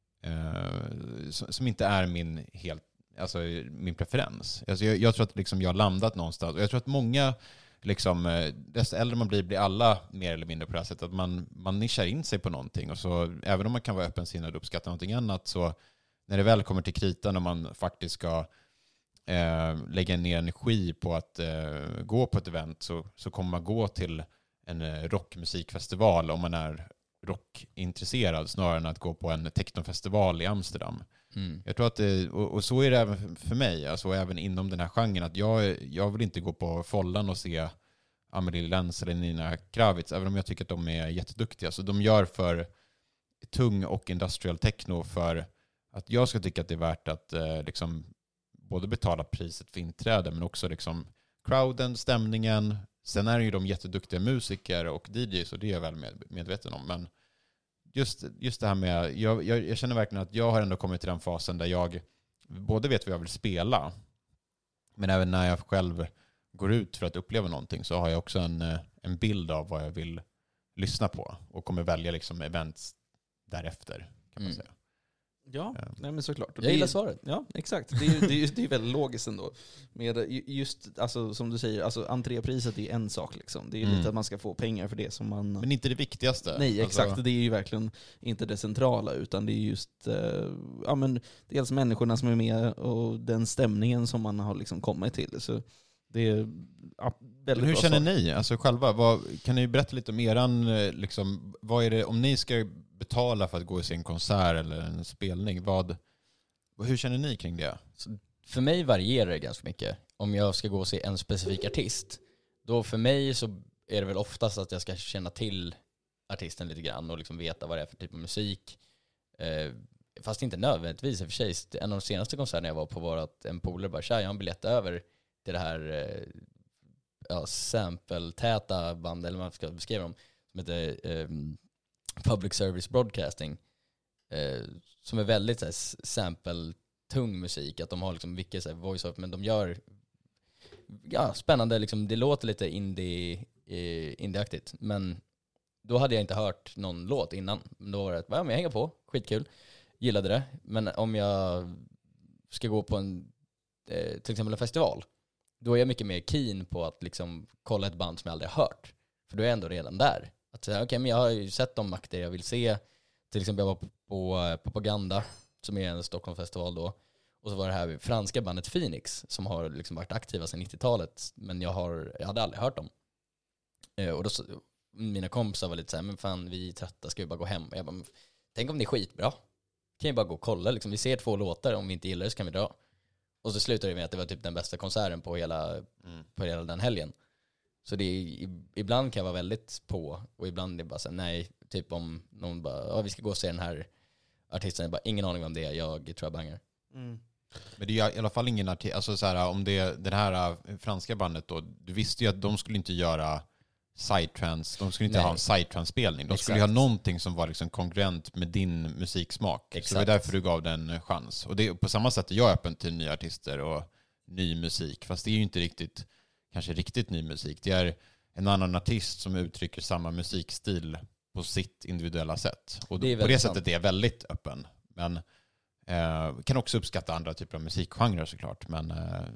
Speaker 2: inte är min preferens. Alltså jag tror att liksom jag har landat någonstans, och jag tror att många liksom, desto äldre man blir alla mer eller mindre på det här sättet, att man nischar in sig på någonting, och så även om man kan vara öppensinnad och uppskatta någonting annat, så när det väl kommer till kritan och man faktiskt ska lägga ner energi på att gå på ett event, så kommer man gå till en rockmusikfestival om man är rockintresserad, snarare än att gå på en technofestival i Amsterdam. Jag tror att och så är det även för mig, alltså även inom den här genren, att jag vill inte gå på Follan och se Amelie Lenz eller Nina Kravitz, även om jag tycker att de är jätteduktiga. Så de gör för tung och industrial techno för att jag ska tycka att det är värt att liksom både betala priset för inträde, men också liksom crowden, stämningen. Sen är det ju de jätteduktiga musiker och DJs, och det är jag väl medveten om. Men just det här med, jag känner verkligen att jag har ändå kommit till den fasen där jag både vet vad jag vill spela, men även när jag själv går ut för att uppleva någonting, så har jag också en bild av vad jag vill lyssna på och kommer välja liksom events därefter, kan man säga.
Speaker 3: Ja, nej men såklart.
Speaker 1: Jag gillar svaret.
Speaker 3: Ja, exakt. Det är väldigt logiskt ändå. Med just, alltså, som du säger, alltså, entrépriset är en sak. Liksom. Det är lite att man ska få pengar för det som man...
Speaker 2: Men inte det viktigaste.
Speaker 3: Nej, exakt. Alltså... Det är ju verkligen inte det centrala, utan det är just dels människorna som är med och den stämningen som man har liksom kommit till. Så det är väldigt
Speaker 2: Hur
Speaker 3: bra
Speaker 2: känner
Speaker 3: sak.
Speaker 2: ni alltså själva? Kan ni berätta lite om eran, liksom, vad är det, om ni ska betala för att gå och se en konsert eller en spelning, hur känner ni kring det?
Speaker 1: Så för mig varierar det ganska mycket. Om jag ska gå och se en specifik artist, då för mig så är det väl oftast att jag ska känna till artisten lite grann och liksom veta vad det är för typ av musik. Fast inte nödvändigtvis i och för sig. En av de senaste konserterna jag var på var att en polare bara, jag har en biljett över till det här sample-täta band, eller man ska beskriva dem, som heter Public Service Broadcasting, som är väldigt så här, sample-tung musik, att de har liksom mycket så här, voice-off, men de gör spännande, liksom, det låter lite indie-aktigt, men då hade jag inte hört någon låt innan. Då var det att jag hänger på, skitkul, gillade det. Men om jag ska gå på till exempel en festival, då är jag mycket mer keen på att liksom kolla ett band som jag aldrig har hört. För då är jag ändå redan där. Att säga, men jag har ju sett de akter jag vill se. Till exempel jag var på Propaganda, som är en Stockholmsfestival då. Och så var det här franska bandet Phoenix, som har liksom varit aktiva sedan 90-talet. Men jag hade aldrig hört dem. Och då mina kompisar var lite så här, men fan, vi är trötta, ska vi bara gå hem? Och jag bara, tänk om det är skitbra. Kan ju bara gå och kolla. Liksom, vi ser 2 låtar, om vi inte gillar det så kan vi dra. Och så slutade det med att det var typ den bästa konserten på hela den helgen. Så det är, ibland kan jag vara väldigt på, och ibland är det bara så här, nej, typ om någon bara, vi ska gå och se den här artisten, jag bara, ingen aning om det, jag tror jag bangar.
Speaker 2: Men det är i alla fall ingen artist, alltså så här, om det här franska bandet då, du visste ju att de skulle inte göra sidetrans, de skulle inte ha en sidetrans-spelning. De skulle ha någonting som var liksom kongruent med din musiksmak. Exakt. Så det var därför du gav den en chans. Och det, på samma sätt är jag öppen till nya artister och ny musik. Fast det är ju inte kanske riktigt ny musik. Det är en annan artist som uttrycker samma musikstil på sitt individuella sätt. Och på det sättet är jag väldigt öppen. Men kan också uppskatta andra typer av musikgenrer såklart. Men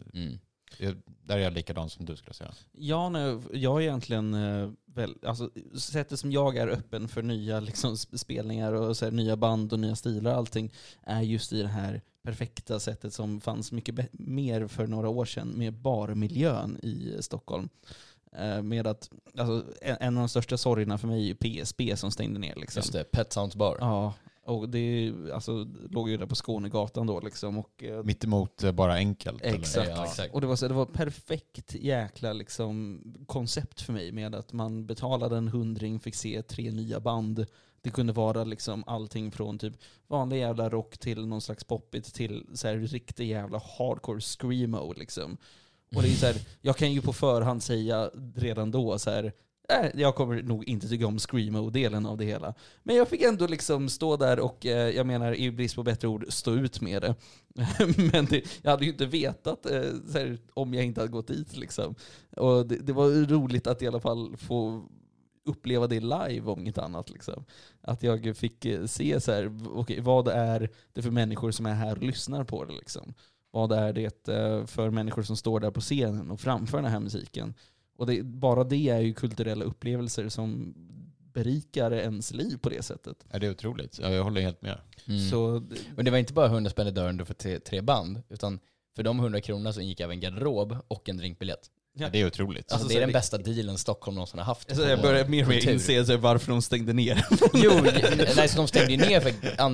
Speaker 2: där är jag likadan som du skulle säga.
Speaker 3: Ja, jag är egentligen alltså, sättet som jag är öppen för nya liksom, spelningar och så här, nya band och nya stilar och allting är just i det här perfekta sättet som fanns mycket mer för några år sedan med barmiljön i Stockholm. Med att, alltså, en av de största sorgerna för mig är ju PSB som stängde ner. Liksom.
Speaker 1: Just det, Pet Sounds Bar.
Speaker 3: Ja, och det låg ju där på Skånegatan då liksom. Och,
Speaker 2: mitt emot bara enkelt.
Speaker 3: Exakt.
Speaker 1: Ja, exakt.
Speaker 3: Och det var perfekt jäkla liksom, koncept för mig med att man betalade en 100, fick se 3 nya band. Det kunde vara liksom allting från typ vanlig jävla rock till någon slags poppigt till så här riktig jävla hardcore screamo liksom. Och det är så här, jag kan ju på förhand säga redan då så här, jag kommer nog inte tycka om screamo-delen av det hela. Men jag fick ändå liksom stå där och jag menar, i brist på bättre ord, stå ut med det. Men jag hade ju inte vetat så här, om jag inte hade gått dit liksom. Och det var roligt att i alla fall få uppleva det live om inget annat liksom. Att jag fick se så här, okej, vad är det för människor som är här och lyssnar på det liksom. Vad är det för människor som står där på scenen och framför den här musiken. Och bara det är ju kulturella upplevelser som berikar ens liv på det sättet.
Speaker 2: Ja, det är otroligt. Ja, jag håller helt med.
Speaker 1: Men det var inte bara 100 spänn i dörren för 3 band, utan för de 100 kronorna så gick även en garderob och en drinkbiljett.
Speaker 2: Ja, det är otroligt.
Speaker 1: Alltså, det är den bästa dealen Stockholm någonsin har haft.
Speaker 3: Alltså, jag börjar mer och mer inse varför de stängde ner.
Speaker 1: Jo, nej, så de stängde ju ner för...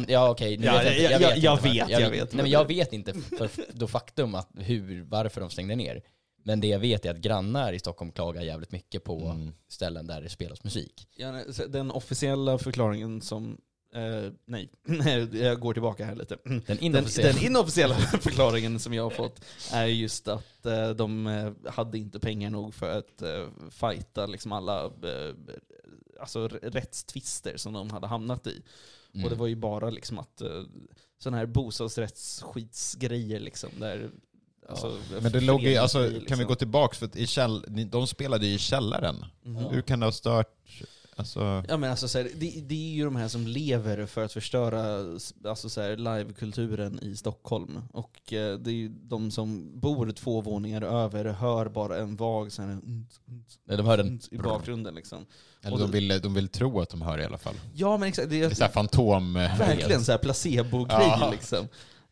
Speaker 1: Jag vet. Nej, men jag vet inte för då faktum att varför de stängde ner. Men det jag vet är att grannar i Stockholm klagar jävligt mycket på ställen där det spelas musik.
Speaker 3: Ja, den officiella förklaringen som... nej, jag går tillbaka här lite. Den inofficiella förklaringen som jag har fått är just att de hade inte pengar nog för att fighta liksom alla alltså rättstvister som de hade hamnat i. Och det var ju bara liksom att sådana här bostadsrättsskitsgrejer liksom där... Alltså,
Speaker 2: men det låg ju, alltså, liksom. Kan vi gå tillbaka för att de spelade ju i källaren. Hur kan det ha stört? Alltså...
Speaker 3: Ja, men alltså, så här, det är ju de här som lever för att förstöra alltså, så här, livekulturen i Stockholm. Och det är ju de som bor 2 våningar över hör bara en vag så här,
Speaker 1: Nej, de hör den
Speaker 3: i bakgrunden liksom.
Speaker 2: Eller de vill tro att de hör i alla fall.
Speaker 3: Ja, men exakt. Det är
Speaker 2: så här fantom.
Speaker 3: verkligen så här placebo-grej liksom.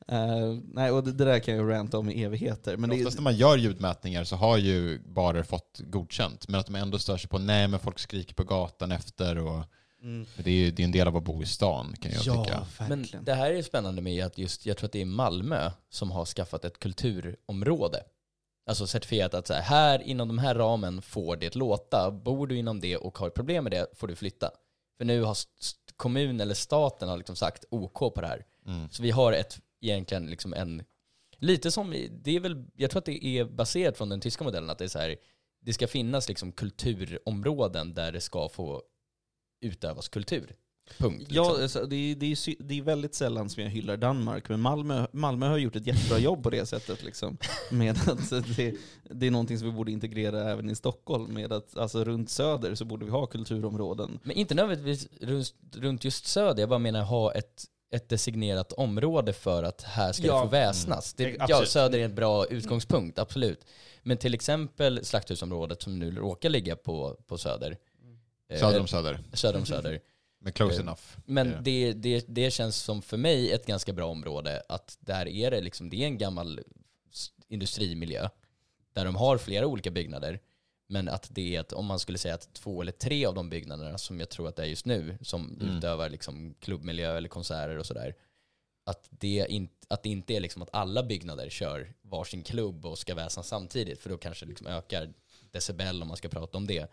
Speaker 3: Nej, och det där kan jag ranta om i evigheter. Men
Speaker 2: oftast när man gör ljudmätningar så har ju barer fått godkänt. Men att de ändå stör sig på, nej men folk skriker på gatan efter. Och det är en del av att bo i stan, kan jag tycka.
Speaker 1: Men det här är spännande med att jag tror att det är Malmö som har skaffat ett kulturområde. Alltså certifierat att så här inom de här ramen får det låta. Bor du inom det och har problem med det får du flytta. För nu har kommun eller staten har liksom sagt OK på det här. Så vi har egentligen liksom en lite som det är väl, jag tror att det är baserat från den tyska modellen, att det är så här, det ska finnas liksom kulturområden där det ska få utövas kultur. Punkt. Liksom. Ja,
Speaker 3: alltså, det är väldigt sällan som jag hyllar Danmark, men Malmö har gjort ett jättebra jobb på det sättet liksom, med att det är någonting som vi borde integrera även i Stockholm, med att alltså, runt söder så borde vi ha kulturområden.
Speaker 1: Men inte nödvändigtvis runt just söder, jag bara menar ha ett designerat område för att här ska det få väsnas. Söder är en bra utgångspunkt, absolut. Men till exempel Slakthusområdet som nu råkar ligga på söder.
Speaker 2: Söder om söder. Men close enough.
Speaker 1: Men det känns som för mig ett ganska bra område, att där är det liksom, det är en gammal industrimiljö där de har flera olika byggnader. Men att det är om man skulle säga att 2 eller 3 av de byggnaderna som jag tror att det är just nu, som utövar liksom klubbmiljö eller konserter och sådär, att det inte är liksom att alla byggnader kör varsin klubb och ska väsnas samtidigt, för då kanske liksom ökar decibel om man ska prata om det.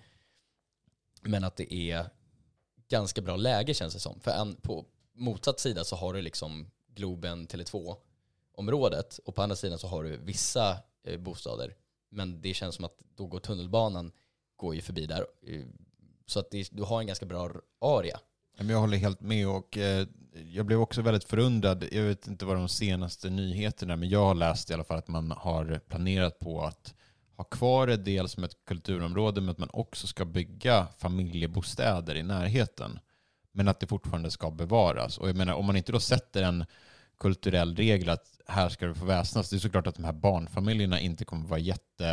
Speaker 1: Men att det är ganska bra läge, känns det som. För på motsatt sida så har du liksom Globen, Tele2-området, och på andra sidan så har du vissa bostäder. Men det känns som att då går tunnelbanan går ju förbi där. Så att du har en ganska bra area.
Speaker 2: Jag håller helt med, och jag blev också väldigt förundrad. Jag vet inte vad de senaste nyheterna, men jag har läst i alla fall att man har planerat på att ha kvar det dels som ett kulturområde, men att man också ska bygga familjebostäder i närheten. Men att det fortfarande ska bevaras. Och jag menar, om man inte då sätter en kulturell regel att här ska det få väsnas, det är såklart att de här barnfamiljerna inte kommer vara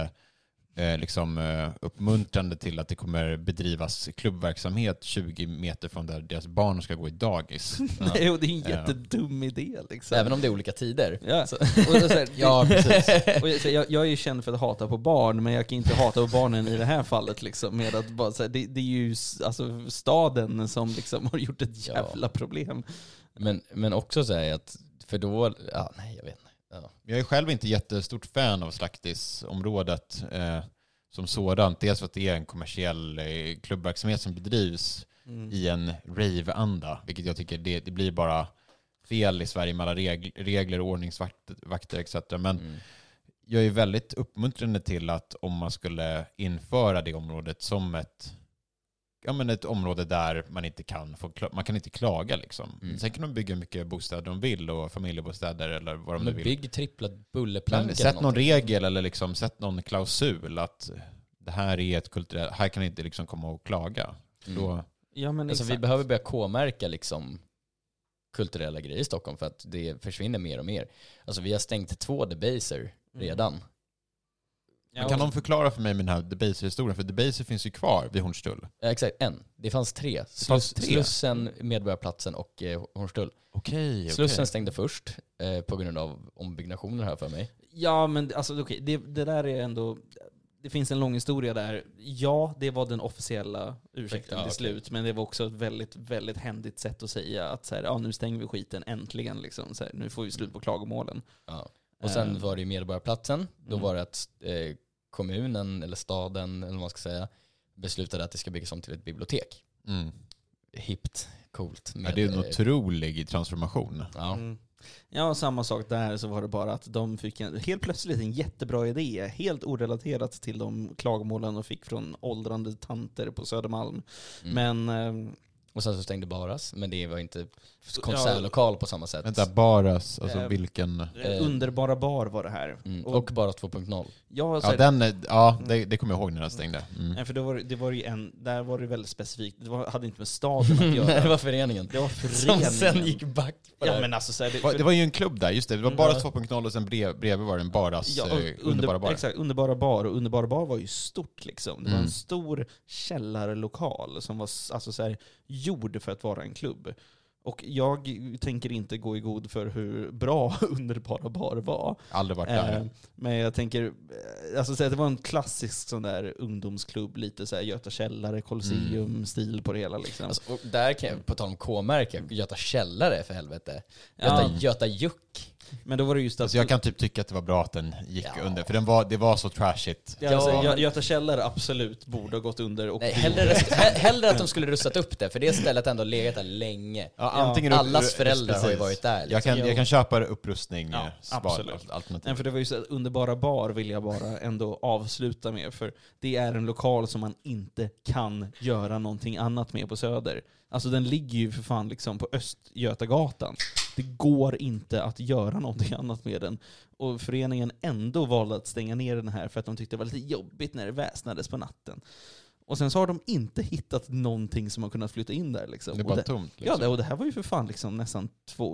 Speaker 2: uppmuntrande till att det kommer bedrivas klubbverksamhet 20 meter från där deras barn ska gå i dagis.
Speaker 3: Nej, och det är en jättedum idé. Liksom.
Speaker 1: Även om det är olika tider.
Speaker 3: Ja, ja precis. Och jag är ju känd för att hata på barn, men jag kan inte hata på barnen i det här fallet. Liksom, med att bara, det är ju alltså, staden som liksom har gjort ett jävla problem.
Speaker 1: Men också säga att, för då, jag vet inte. Ja.
Speaker 2: Jag är själv inte jättestort fan av Slaktisområdet som sådant. Dels för att det är en kommersiell klubbverksamhet som bedrivs i en rave-anda. Vilket jag tycker det blir bara fel i Sverige med alla regler och ordningsvakter etc. Men jag är väldigt uppmuntrande till att om man skulle införa det området som ett område där man kan inte klaga liksom. Sen kan de bygga mycket bostäder de vill, och familjebostäder eller vad de vill.
Speaker 1: Bygg trippla bullerplankor.
Speaker 2: Sätt någon regel eller liksom sätt någon klausul att det här är ett kulturellt, här kan inte liksom komma och klaga. Då...
Speaker 3: Ja, men
Speaker 1: alltså, vi behöver börja K-märka liksom kulturella grejer i Stockholm, för att det försvinner mer och mer. Alltså vi har stängt 2 Debaser redan.
Speaker 2: Men kan de förklara för mig med den här Debaser-historien? För Debaser finns ju kvar vid Hornstull.
Speaker 1: Ja, exakt, det fanns 3. Slussen, Medborgarplatsen och Hornstull.
Speaker 2: Okej.
Speaker 1: Slussen stängde först på grund av ombyggnationer här för mig.
Speaker 3: Ja, men alltså, det där är ändå... Det finns en lång historia där. Ja, det var den officiella ursäkten till slut. Men det var också ett väldigt, väldigt händigt sätt att säga att så här, nu stänger vi skiten äntligen. Liksom, så här, nu får vi slut på klagomålen.
Speaker 1: Ja. Och sen var det ju Medborgarplatsen. Då var det att kommunen eller staden, eller vad man ska säga, beslutade att det ska byggas om till ett bibliotek. Hippt, coolt.
Speaker 2: Det är en otrolig transformation.
Speaker 1: Ja.
Speaker 3: Ja, samma sak där, så var det bara att de fick helt plötsligt en jättebra idé, helt orelaterat till de klagomålen de fick från åldrande tanter på Södermalm. Men
Speaker 1: Och sen så stängde Baras, men det var inte konsertlokal på samma sätt.
Speaker 2: Vänta, Baras, alltså vilken...
Speaker 3: Underbara bar var det här.
Speaker 1: Och bara 2.0.
Speaker 2: Det kommer jag ihåg när den stängde.
Speaker 3: För det var ju där var det väldigt specifikt. Det hade inte med staden att göra.
Speaker 1: Nej, det var föreningen.
Speaker 3: Som
Speaker 1: sen gick back på det.
Speaker 3: Men alltså,
Speaker 2: det var ju en klubb där, just det. Det var Baras 2.0 och sen bredvid var det en Baras Underbara bar.
Speaker 3: Exakt, Underbara bar. Och Underbara bar var ju stort liksom. Det var en stor källarlokal som var alltså så här, gjord för att vara en klubb. Och jag tänker inte gå i god för hur bra Underbara bar var.
Speaker 2: Aldrig varit där.
Speaker 3: Men jag tänker, alltså så att det var en klassisk sån där ungdomsklubb, lite så här Göta källare, Colosseum-stil på det hela liksom.
Speaker 1: Alltså, och där kan jag, på tal om K-märke, Göta källare för helvete. Göta Juck.
Speaker 3: Men då var det just att...
Speaker 2: Alltså jag kan typ tycka att det var bra att den gick under, för det var så trashigt.
Speaker 3: Alltså, Göta källare absolut borde ha gått under. Och
Speaker 1: hellre att de skulle rustat upp det, för det stället ändå legat där länge. Allas föräldrar har ju varit där.
Speaker 2: Liksom. Jag kan köpa upprustning.
Speaker 3: Absolut. Nej, för det var ju så att Underbara bar vill jag bara ändå avsluta med, för det är en lokal som man inte kan göra någonting annat med på Söder. Alltså den ligger ju för fan liksom på Östgötagatan. Det går inte att göra någonting annat med den. Och föreningen ändå valde att stänga ner den här för att de tyckte det var lite jobbigt när det väsnades på natten. Och sen så har de inte hittat någonting som har kunnat flytta in där liksom.
Speaker 2: Det är bara tomt liksom.
Speaker 3: Ja, och det här var ju för fan liksom nästan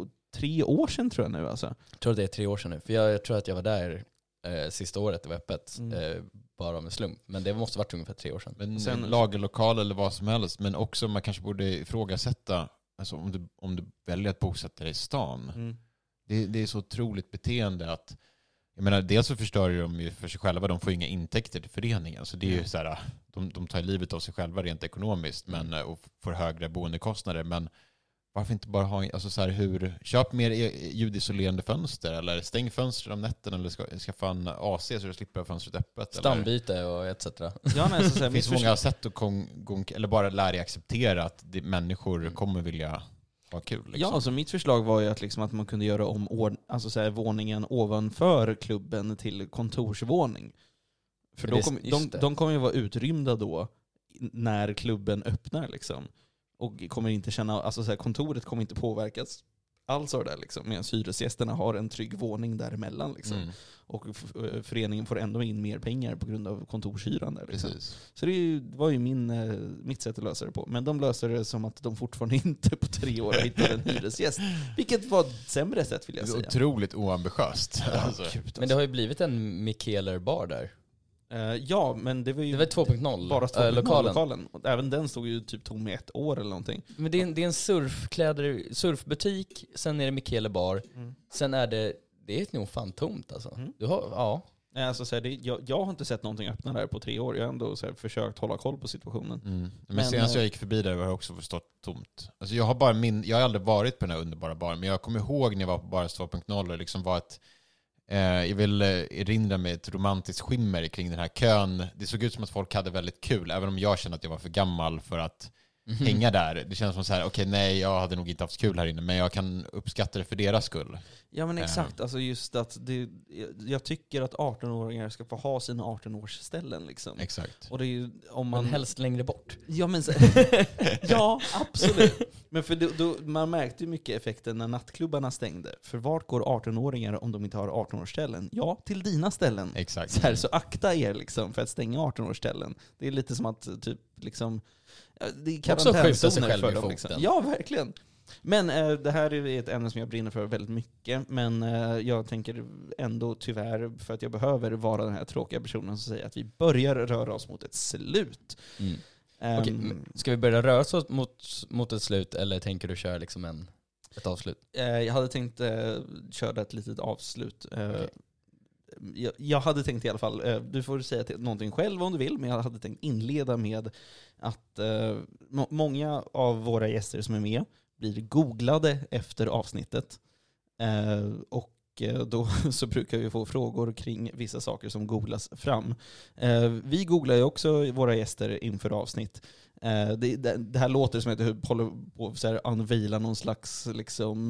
Speaker 3: 2-3 år sedan tror jag nu alltså.
Speaker 1: Jag tror att det är 3 år sedan nu. För jag tror att jag var där sista året det var öppet. Bara med slump. Men det måste varit ungefär 3 år sedan.
Speaker 2: Men sen lagerlokal eller vad som helst. Men också man kanske borde ifrågasätta, alltså om du väljer att bosätta dig i stan. Det är så otroligt beteende att, jag menar, dels så förstör de ju för sig själva, de får inga intäkter till föreningen. Så det är ju så här, de tar livet av sig själva rent ekonomiskt och får högre boendekostnader. Men varför inte bara ha, alltså så här, köp mer ljudisolerande fönster, eller stäng fönster om nätten, eller skaffa en AC så du slipper fönstret öppet.
Speaker 1: Stambyte och etc.
Speaker 2: Det finns många sätt att eller bara lära dig acceptera att människor kommer vilja ha kul. Liksom.
Speaker 3: Ja, alltså mitt förslag var ju att man kunde göra om alltså så här, våningen ovanför klubben till kontorsvåning. För de kommer ju vara utrymda då när klubben öppnar liksom. Och kommer inte känna, alltså så här, kontoret kommer inte påverkas alls av det liksom, medan hyresgästerna har en trygg våning däremellan liksom. Och föreningen får ändå in mer pengar på grund av kontorshyran där liksom. Så det var ju mitt sätt att lösa det på. Men de löser det som att de fortfarande inte på 3 år hittar en hyresgäst. Vilket var ett sämre sätt vill jag säga.
Speaker 2: Otroligt oambitiöst.
Speaker 1: Alltså. Men det har ju blivit en Mikeler bar där.
Speaker 3: Ja, men det var ju
Speaker 1: 2.0
Speaker 3: bara 2.0-lokalen. Även den stod ju typ tom i 1 år eller någonting.
Speaker 1: Men det är en surfbutik, sen är det Mikeler bar, sen är det är nog fan tomt alltså. Du har,
Speaker 3: Alltså, så här, jag har inte sett någonting öppna där på 3 år. Jag har ändå så här, försökt hålla koll på situationen.
Speaker 2: Men senast jag gick förbi där var jag också förstått tomt. Alltså, jag har aldrig varit på den här underbara baren, men jag kommer ihåg när jag var på Baras 2.0 och liksom var ett jag vill erinra mig ett romantiskt skimmer kring den här kön. Det såg ut som att folk hade väldigt kul, även om jag kände att jag var för gammal för att hänga där. Det känns som så här, okej, jag hade nog inte haft kul här inne, men jag kan uppskatta det för deras skull.
Speaker 3: Ja, men exakt. Alltså just att jag tycker att 18-åringar ska få ha sina 18-årsställen liksom.
Speaker 2: Exakt.
Speaker 3: Och det är ju, om man
Speaker 1: helst längre bort.
Speaker 3: Ja, men ja, absolut. Men för man märkte ju mycket effekten när nattklubbarna stängde. För vart går 18-åringar om de inte har 18-årsställen? Ja, till dina ställen.
Speaker 2: Exakt.
Speaker 3: Så akta er liksom för att stänga 18-årsställen. Det är lite som att typ liksom, det är karantänszoner för dem liksom. Ja, verkligen. Men det här är ett ämne som jag brinner för väldigt mycket. Men jag tänker ändå tyvärr, för att jag behöver vara den här tråkiga personen som säger att vi börjar röra oss mot ett slut.
Speaker 1: Okej, ska vi börja röra oss mot ett slut, eller tänker du köra liksom ett avslut?
Speaker 3: Jag hade tänkt köra ett litet avslut. Okay. Jag hade tänkt i alla fall, du får säga någonting själv om du vill, men jag hade tänkt inleda med att många av våra gäster som är med blir googlade efter avsnittet. Och då så brukar vi få frågor kring vissa saker som googlas fram. Vi googlar ju också våra gäster inför avsnitt. Det här låter som att jag håller på att unveila någon slags liksom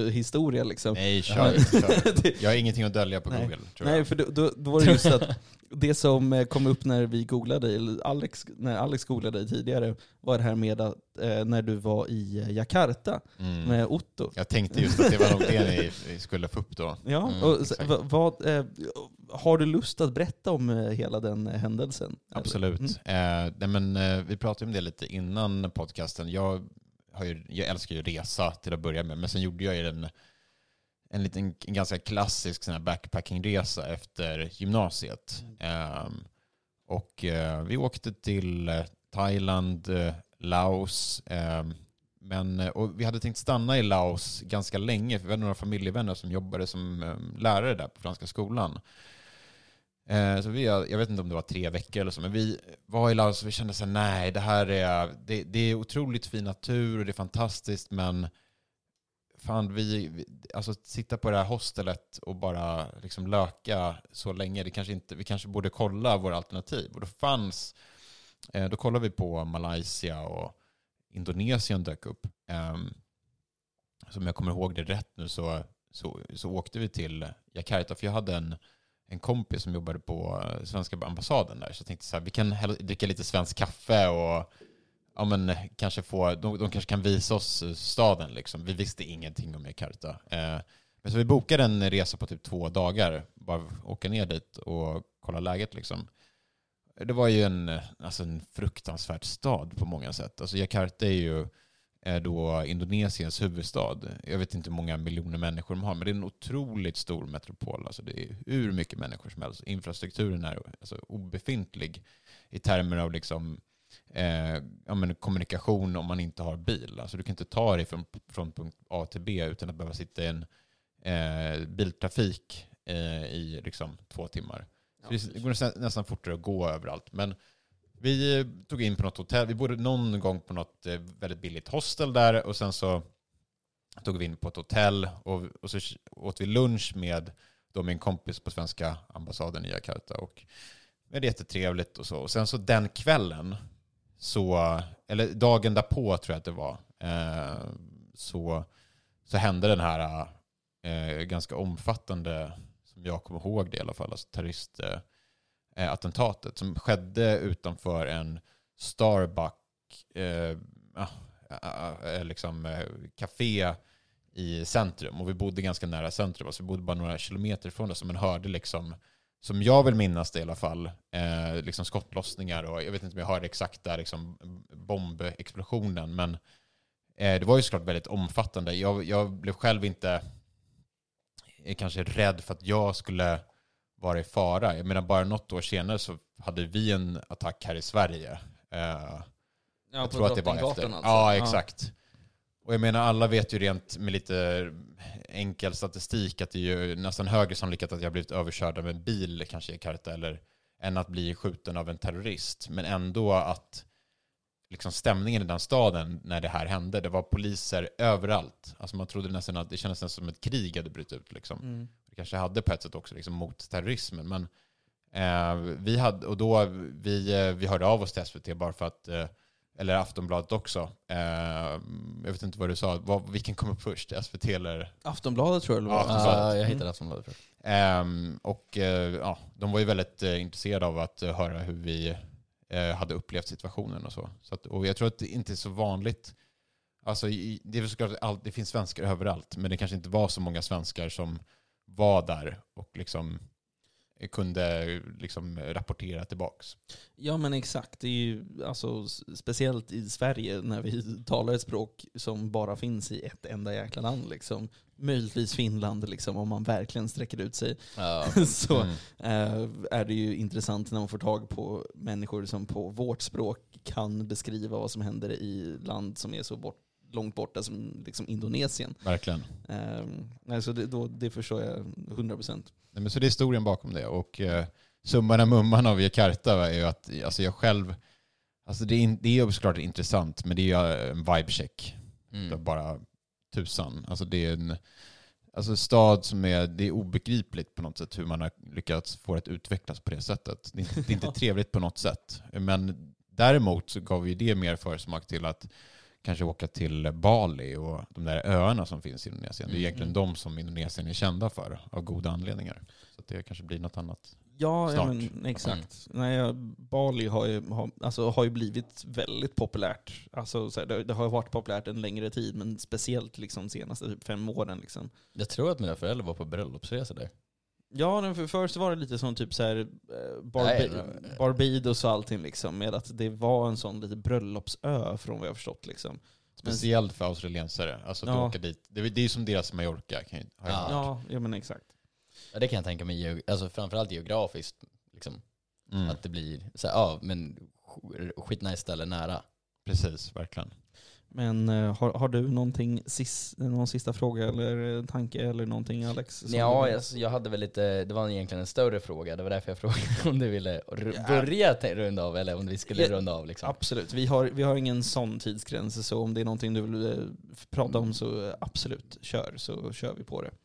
Speaker 3: MeToo-historia. Liksom.
Speaker 2: Nej, kör. Jag har ingenting att dölja på Google. Tror jag.
Speaker 3: Nej, för då var det just att Det som kom upp när vi googlade, eller när Alex googlade dig tidigare, var det här med att när du var i Jakarta med Otto.
Speaker 2: Jag tänkte just att det var nog det ni skulle få upp då.
Speaker 3: Ja, och har du lust att berätta om hela den händelsen?
Speaker 2: Absolut. Vi pratade om det lite innan podcasten. Jag älskar ju resa till att börja med, men sen gjorde jag ju en ganska klassisk sån här backpackingresa efter gymnasiet. Vi åkte till Thailand, Laos, och vi hade tänkt stanna i Laos ganska länge, för vi hade några familjevänner som jobbade som lärare där på franska skolan. Så jag vet inte om det var 3 veckor eller så, men vi var i Laos och vi kände så här, nej, det är otroligt fin natur och det är fantastiskt, men fan, alltså sitta på det här hostelet och bara liksom löka så länge, vi kanske borde kolla våra alternativ. Och då kollade vi på Malaysia och Indonesien dök upp. Som jag kommer ihåg det rätt nu så åkte vi till Jakarta, för jag hade en kompis som jobbade på svenska ambassaden där, så jag tänkte så här, vi kan dricka lite svensk kaffe och kanske de kanske kan visa oss staden liksom. Vi visste ingenting om Jakarta. Men så vi bokade en resa på typ 2 dagar, bara åka ner dit och kolla läget liksom. Det var ju en fruktansvärd stad på många sätt. Alltså Jakarta är ju då Indonesiens huvudstad. Jag vet inte hur många miljoner människor de har, men det är en otroligt stor metropol. Alltså det är hur mycket människor som helst. Infrastrukturen är obefintlig i termer av liksom kommunikation om man inte har bil. Alltså du kan inte ta dig från punkt A till B utan att behöva sitta i en biltrafik i liksom 2 timmar. Så det går nästan fortare att gå överallt. Men vi tog in på något hotell. Vi bodde någon gång på något väldigt billigt hostel där, och sen så tog vi in på ett hotell och så åt vi lunch med en kompis på svenska ambassaden i Jakarta, och det är jättetrevligt och så. Och sen så den kvällen, eller dagen därpå tror jag att det var, så hände den här ganska omfattande, som jag kommer ihåg det i alla fall, alltså terroristattentatet som skedde utanför en Starbucks café i centrum, och vi bodde ganska nära centrum, alltså vi bodde bara några kilometer ifrån det, så man hörde liksom, som jag vill minnas det i alla fall, liksom skottlossningar, och jag vet inte om jag hörde exakt där liksom bombexplosionen, men det var ju såklart väldigt omfattande. Jag blev själv inte kanske rädd för att jag skulle vara i fara. Jag menar, bara något år senare så hade vi en attack här i Sverige. Jag tror att det var efter. Alltså. Ja, exakt. Och jag menar, alla vet ju rent med lite enkel statistik att det är ju nästan högre sannolikhet att jag blivit överkörd av en bil kanske i Jakarta, eller än att bli skjuten av en terrorist. Men ändå att liksom stämningen i den staden när det här hände, det var poliser överallt. Alltså man trodde nästan att det kändes nästan som ett krig hade brutit ut liksom. Det kanske hade på ett sätt också liksom mot terrorismen, men vi hörde av oss till SVT bara för att, eller Aftonbladet också. Jag vet inte vad du sa. Vilken kom upp först? SVT eller?
Speaker 3: Aftonbladet tror jag det var.
Speaker 1: Jag hittade Aftonbladet.
Speaker 2: De var ju väldigt intresserade av att höra hur vi hade upplevt situationen och så. Och jag tror att det inte är så vanligt. Alltså, det är väl såklart det finns svenskar överallt, men det kanske inte var så många svenskar som var där och liksom kunde liksom rapportera tillbaks.
Speaker 3: Ja, men exakt. Det är ju alltså, speciellt i Sverige när vi talar ett språk som bara finns i ett enda jäkla land liksom. Möjligtvis Finland liksom, om man verkligen sträcker ut sig. Så är det ju intressant när man får tag på människor som på vårt språk kan beskriva vad som händer i land som är så långt borta som liksom Indonesien.
Speaker 2: Verkligen.
Speaker 3: Så det förstår jag 100%.
Speaker 2: Nej, men så det är historien bakom det. Och summan av mumman av Jakarta är ju att alltså jag själv, alltså det är ju såklart intressant, men det är ju en vibe-check. Bara tusan. Alltså det är en stad som det är obegripligt på något sätt hur man har lyckats få det att utvecklas på det sättet. Det är inte trevligt på något sätt. Men däremot så gav vi det mer försmak till att kanske åka till Bali och de där öarna som finns i Indonesien. Det är egentligen de som Indonesien är kända för av goda anledningar. Så att det kanske blir något annat.
Speaker 3: Ja, men exakt. Bali har ju blivit väldigt populärt. Alltså, så här, det har varit populärt en längre tid, men speciellt liksom senaste typ 5 åren. Liksom.
Speaker 1: Jag tror att mina föräldrar var på bröllopsresa där.
Speaker 3: Ja, för först var det lite som typ så här, Barbados och allting liksom, med att det var en sån lite bröllopsö från vad jag har förstått liksom.
Speaker 2: Speciellt för australiensare. Alltså att åka dit. Det är ju som deras Mallorca.
Speaker 3: Ja, men exakt.
Speaker 1: Ja, det kan jag tänka mig, alltså framförallt geografiskt liksom. Att det blir så här, men skitnice ställe nära.
Speaker 2: Precis, verkligen.
Speaker 3: Men har du någon sista fråga eller tanke eller någonting, Alex?
Speaker 1: Ja, jag hade väl lite, det var egentligen en större fråga. Det var därför jag frågade om du ville börja runda av eller om vi skulle runda av liksom.
Speaker 3: Absolut, vi har ingen sån tidsgräns, så om det är någonting du vill prata om så absolut, så kör vi på det.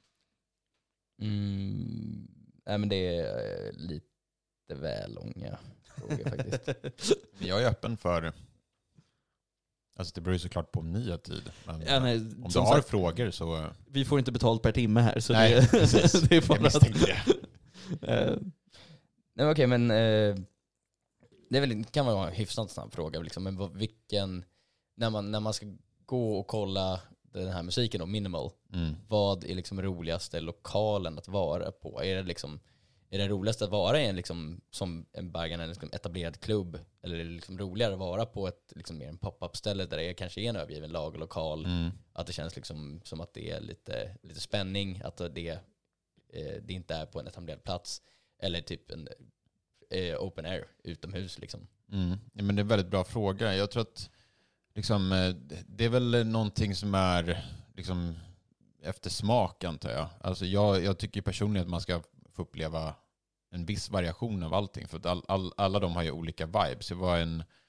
Speaker 1: Nej, men det är lite väl långa frågor faktiskt.
Speaker 2: Jag är öppen för... Alltså det beror ju såklart på om ni har tid. Men om du har frågor så...
Speaker 3: Vi får inte betalt per timme här. Så
Speaker 2: nej, precis.
Speaker 3: Det är bara
Speaker 2: jag misstänkte det.
Speaker 1: Nej, okej, men det kan vara en hyfsat snabb fråga. Liksom, men när man ska gå och kolla den här musiken och minimal, vad är liksom roligaste lokalen att vara på? Är det roligast att vara i en liksom, som en Bergen, en liksom etablerad klubb, eller är det liksom roligare att vara på ett liksom mer en pop-up ställe där det kanske är en övergiven lagerlokal, att det känns liksom som att det är lite spänning, att det inte är på en etablerad plats, eller typ en open air utomhus liksom.
Speaker 2: Ja, men det är en väldigt bra fråga. Jag tror att liksom, det är väl någonting som är liksom efter smak, antar jag. Alltså jag tycker personligen att man ska få uppleva en viss variation av allting. För att alla de har ju olika vibes. Det var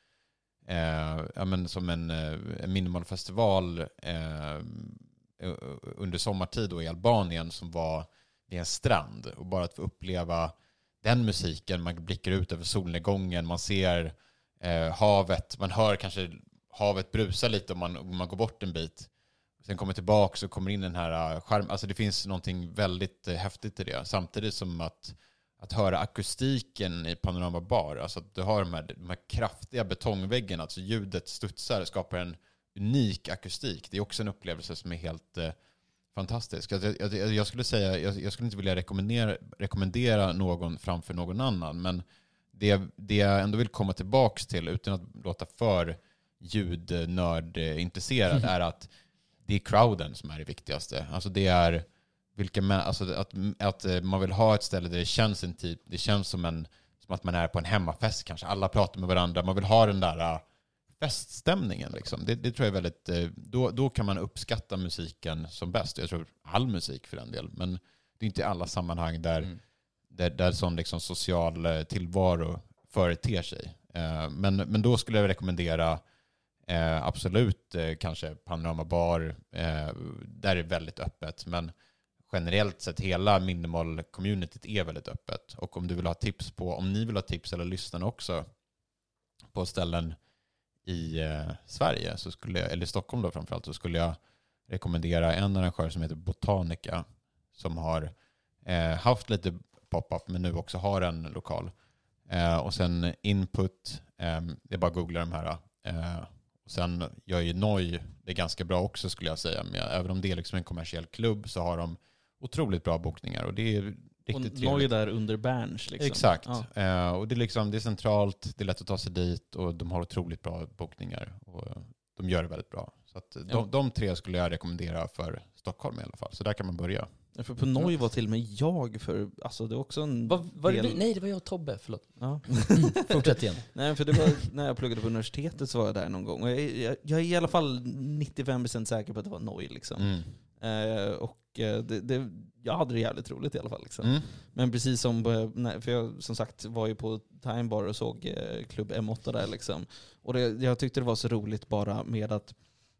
Speaker 2: som en minimalfestival under sommartid då i Albanien som var vid en strand. Och bara att få uppleva den musiken. Man blickar ut över solnedgången. Man ser havet. Man hör kanske havet brusa lite om man går bort en bit. Sen kommer tillbaka och kommer in den här skärmen. Alltså det finns någonting väldigt häftigt i det. Samtidigt som att höra akustiken i Panorama Bar. Alltså att du har de här kraftiga betongväggarna. Alltså ljudet studsar, skapar en unik akustik. Det är också en upplevelse som är helt fantastisk. Jag skulle säga, jag skulle inte vilja rekommendera någon framför någon annan. Men det jag ändå vill komma tillbaka till, utan att låta för ljudnördintresserad, är att det är crowden som är det viktigaste. Alltså det är att man vill ha ett ställe där det känns intimt. Det känns som att man är på en hemmafest kanske. Alla pratar med varandra. Man vill ha den där feststämningen liksom. Det tror jag är väldigt... Då kan man uppskatta musiken som bäst. Jag tror all musik för den del. Men det är inte i alla sammanhang där sån liksom social tillvaro företer sig. Men då skulle jag rekommendera absolut kanske Panorama Bar, där är det väldigt öppet, men generellt sett hela minimal-communityt är väldigt öppet. Och om ni vill ha tips eller lyssnarna också på ställen i Sverige eller Stockholm då framförallt, så skulle jag rekommendera en arrangör som heter Botanica, som har haft lite pop-up men nu också har en lokal. Och sen Input, det är bara att googla de här. Sen gör ju Noi det ganska bra också, skulle jag säga. Men även om det är liksom en kommersiell klubb så har de otroligt bra bokningar. Och det är riktigt trevligt.
Speaker 3: Noi är där under Berns. Liksom.
Speaker 2: Exakt. Ja. Och det är centralt, det är lätt att ta sig dit och de har otroligt bra bokningar. Och de gör det väldigt bra. Så att de 3 skulle jag rekommendera för Stockholm i alla fall. Så där kan man börja.
Speaker 3: För på Noi var till och med jag för... Alltså det var också en
Speaker 1: Nej, det var jag och Tobbe, förlåt.
Speaker 3: Ja.
Speaker 1: Fortsätt igen.
Speaker 3: Nej, för det var när jag pluggade på universitetet så var jag där någon gång. Och jag är i alla fall 95% säker på att det var Noi liksom. Jag hade det jävligt roligt i alla fall liksom. Men precis som... För jag som sagt var ju på Time Bar och såg Klubb M8 där liksom. Och jag tyckte det var så roligt bara med att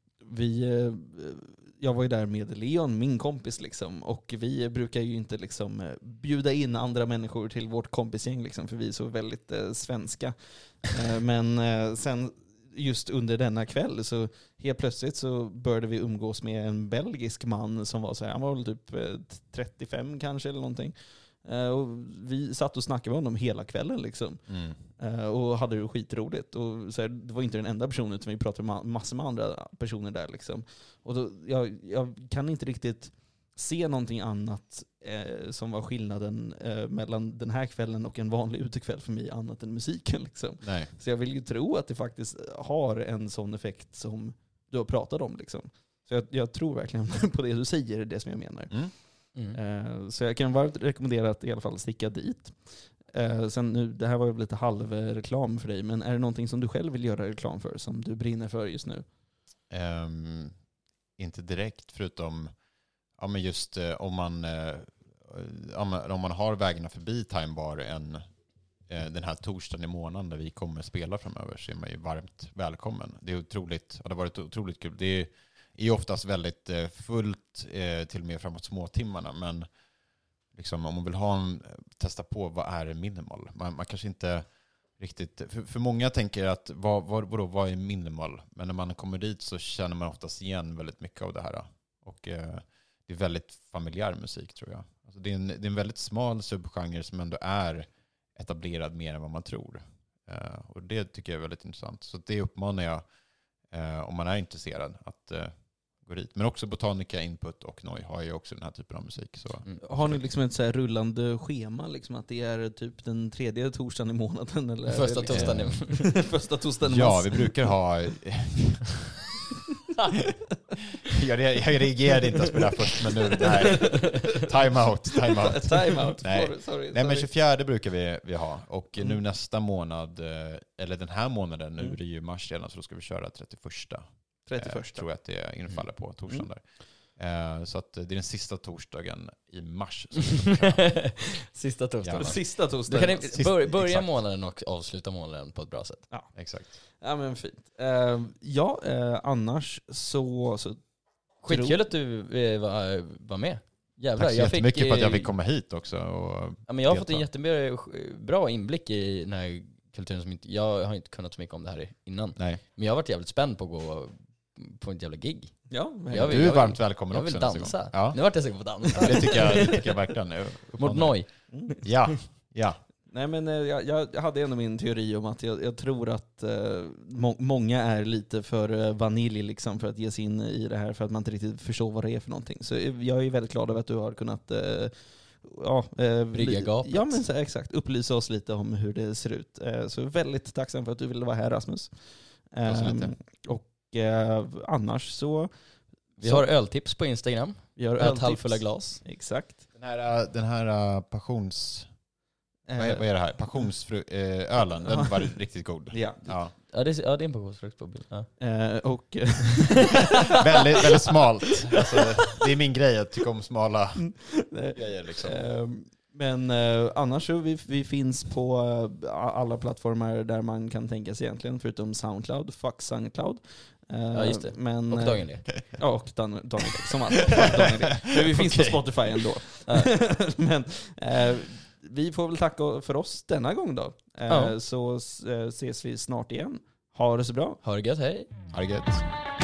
Speaker 3: jag var ju där med Leon, min kompis liksom, och vi brukar ju inte liksom bjuda in andra människor till vårt kompisgäng liksom, för vi är så väldigt svenska. Men sen just under denna kväll så helt plötsligt så började vi umgås med en belgisk man som var så här, han var väl typ 35 kanske eller någonting. Och vi satt och snackade med honom hela kvällen liksom. Och hade det skitroligt. Och så här, det var inte den enda personen, utan vi pratade med massor med andra personer där liksom. Och då, jag kan inte riktigt se någonting annat som var skillnaden mellan den här kvällen och en vanlig utekväll för mig, annat än musiken liksom.
Speaker 2: Nej.
Speaker 3: Så jag vill ju tro att det faktiskt har en sån effekt som du har pratat om liksom. Så jag tror verkligen på det du säger, det som jag menar. Så jag kan varmt rekommendera att i alla fall sticka dit. Sen nu, det här var ju lite halvreklam för dig, men är det någonting som du själv vill göra reklam för, som du brinner för just nu?
Speaker 2: Inte direkt, förutom men just om man har vägarna förbi Time Bar den här torsdagen i månaden där vi kommer spela framöver, så är man ju varmt välkommen. Det är otroligt, det har varit otroligt kul. Det är ju oftast väldigt fullt till och med framåt småtimmarna, men liksom, om man vill testa på vad är minimal. Man kanske inte riktigt, för många tänker att vad är minimal? Men när man kommer dit så känner man oftast igen väldigt mycket av det här. Och det är väldigt familjär musik, tror jag. Alltså det är en väldigt smal subgenre som ändå är etablerad mer än vad man tror. Och det tycker jag är väldigt intressant. Så det uppmanar jag om man är intresserad att gå dit. Men också Botanica, Input och Noi har ju också den här typen av musik. Så.
Speaker 3: Har ni liksom ett så här rullande schema? Liksom att det är typ den 3:e torsdagen i månaden? Eller
Speaker 1: första torsdagen.
Speaker 3: Första torsdagen.
Speaker 2: Ja, vi brukar ha... Jag reagerade inte ens på det här först, men nu, nej. Time out.
Speaker 3: Sorry.
Speaker 2: Nej, men 24 brukar vi ha. Och nu nästa månad, eller den här månaden, nu är det ju mars redan, så då ska vi köra 31. Tror jag att det infaller på torsdagen där. Så att det är den sista torsdagen i mars.
Speaker 1: Sista torsdagen.
Speaker 3: Ja. Sista torsdagen.
Speaker 1: Du kan börja månaden och avsluta månaden på ett bra sätt.
Speaker 3: Ja,
Speaker 2: exakt.
Speaker 3: Ja, men fint. Annars så
Speaker 1: skitkul att du var med. Jävlar,
Speaker 2: tack så jättemycket för att jag fick komma hit också.
Speaker 1: Men jag har fått en jättebra inblick i den här kulturen som jag har inte kunnat så mycket om det här innan.
Speaker 2: Nej.
Speaker 1: Men jag har varit jävligt spänd på att gå på en jävla gig.
Speaker 3: Ja,
Speaker 2: du är varmt välkommen också.
Speaker 1: Jag vill dansa.
Speaker 2: Ja.
Speaker 1: Nu vart jag säker på att dansa.
Speaker 2: Det tycker jag verkligen.
Speaker 1: Mot Noi.
Speaker 2: Ja.
Speaker 3: Nej, men jag hade ändå min teori om att jag tror att många är lite för vanilj liksom, för att ge sig in i det här, för att man inte riktigt förstår vad det är för någonting. Så jag är väldigt glad över att du har kunnat
Speaker 1: brygga gapet.
Speaker 3: Ja, men exakt. Upplysa oss lite om hur det ser ut. Så väldigt tacksam för att du ville vara här, Rasmus. Och annars så...
Speaker 1: Vi har öltips på Instagram.
Speaker 3: Vi har
Speaker 1: ett halvfulla glas.
Speaker 3: Exakt.
Speaker 2: Den här passions... Vad är det här? Passionsölen, den var riktigt god.
Speaker 1: Ja, det är en passionsfrukt på bild. Ja.
Speaker 3: Och
Speaker 2: väldigt, väldigt smalt. Alltså, det är min grej att tycka om smala grejer. Liksom.
Speaker 3: Men annars så vi finns på alla plattformar där man kan tänka sig egentligen, förutom Soundcloud, fuck Soundcloud.
Speaker 1: Ja, just det.
Speaker 3: Men,
Speaker 1: och Daniel.
Speaker 3: Ja, och Daniel, som alltid. Men vi finns på Spotify ändå. Men vi får väl tacka för oss denna gång då. Så ses vi snart igen. Ha det så bra.
Speaker 1: Ha det gött, hej.
Speaker 2: Ha det gött.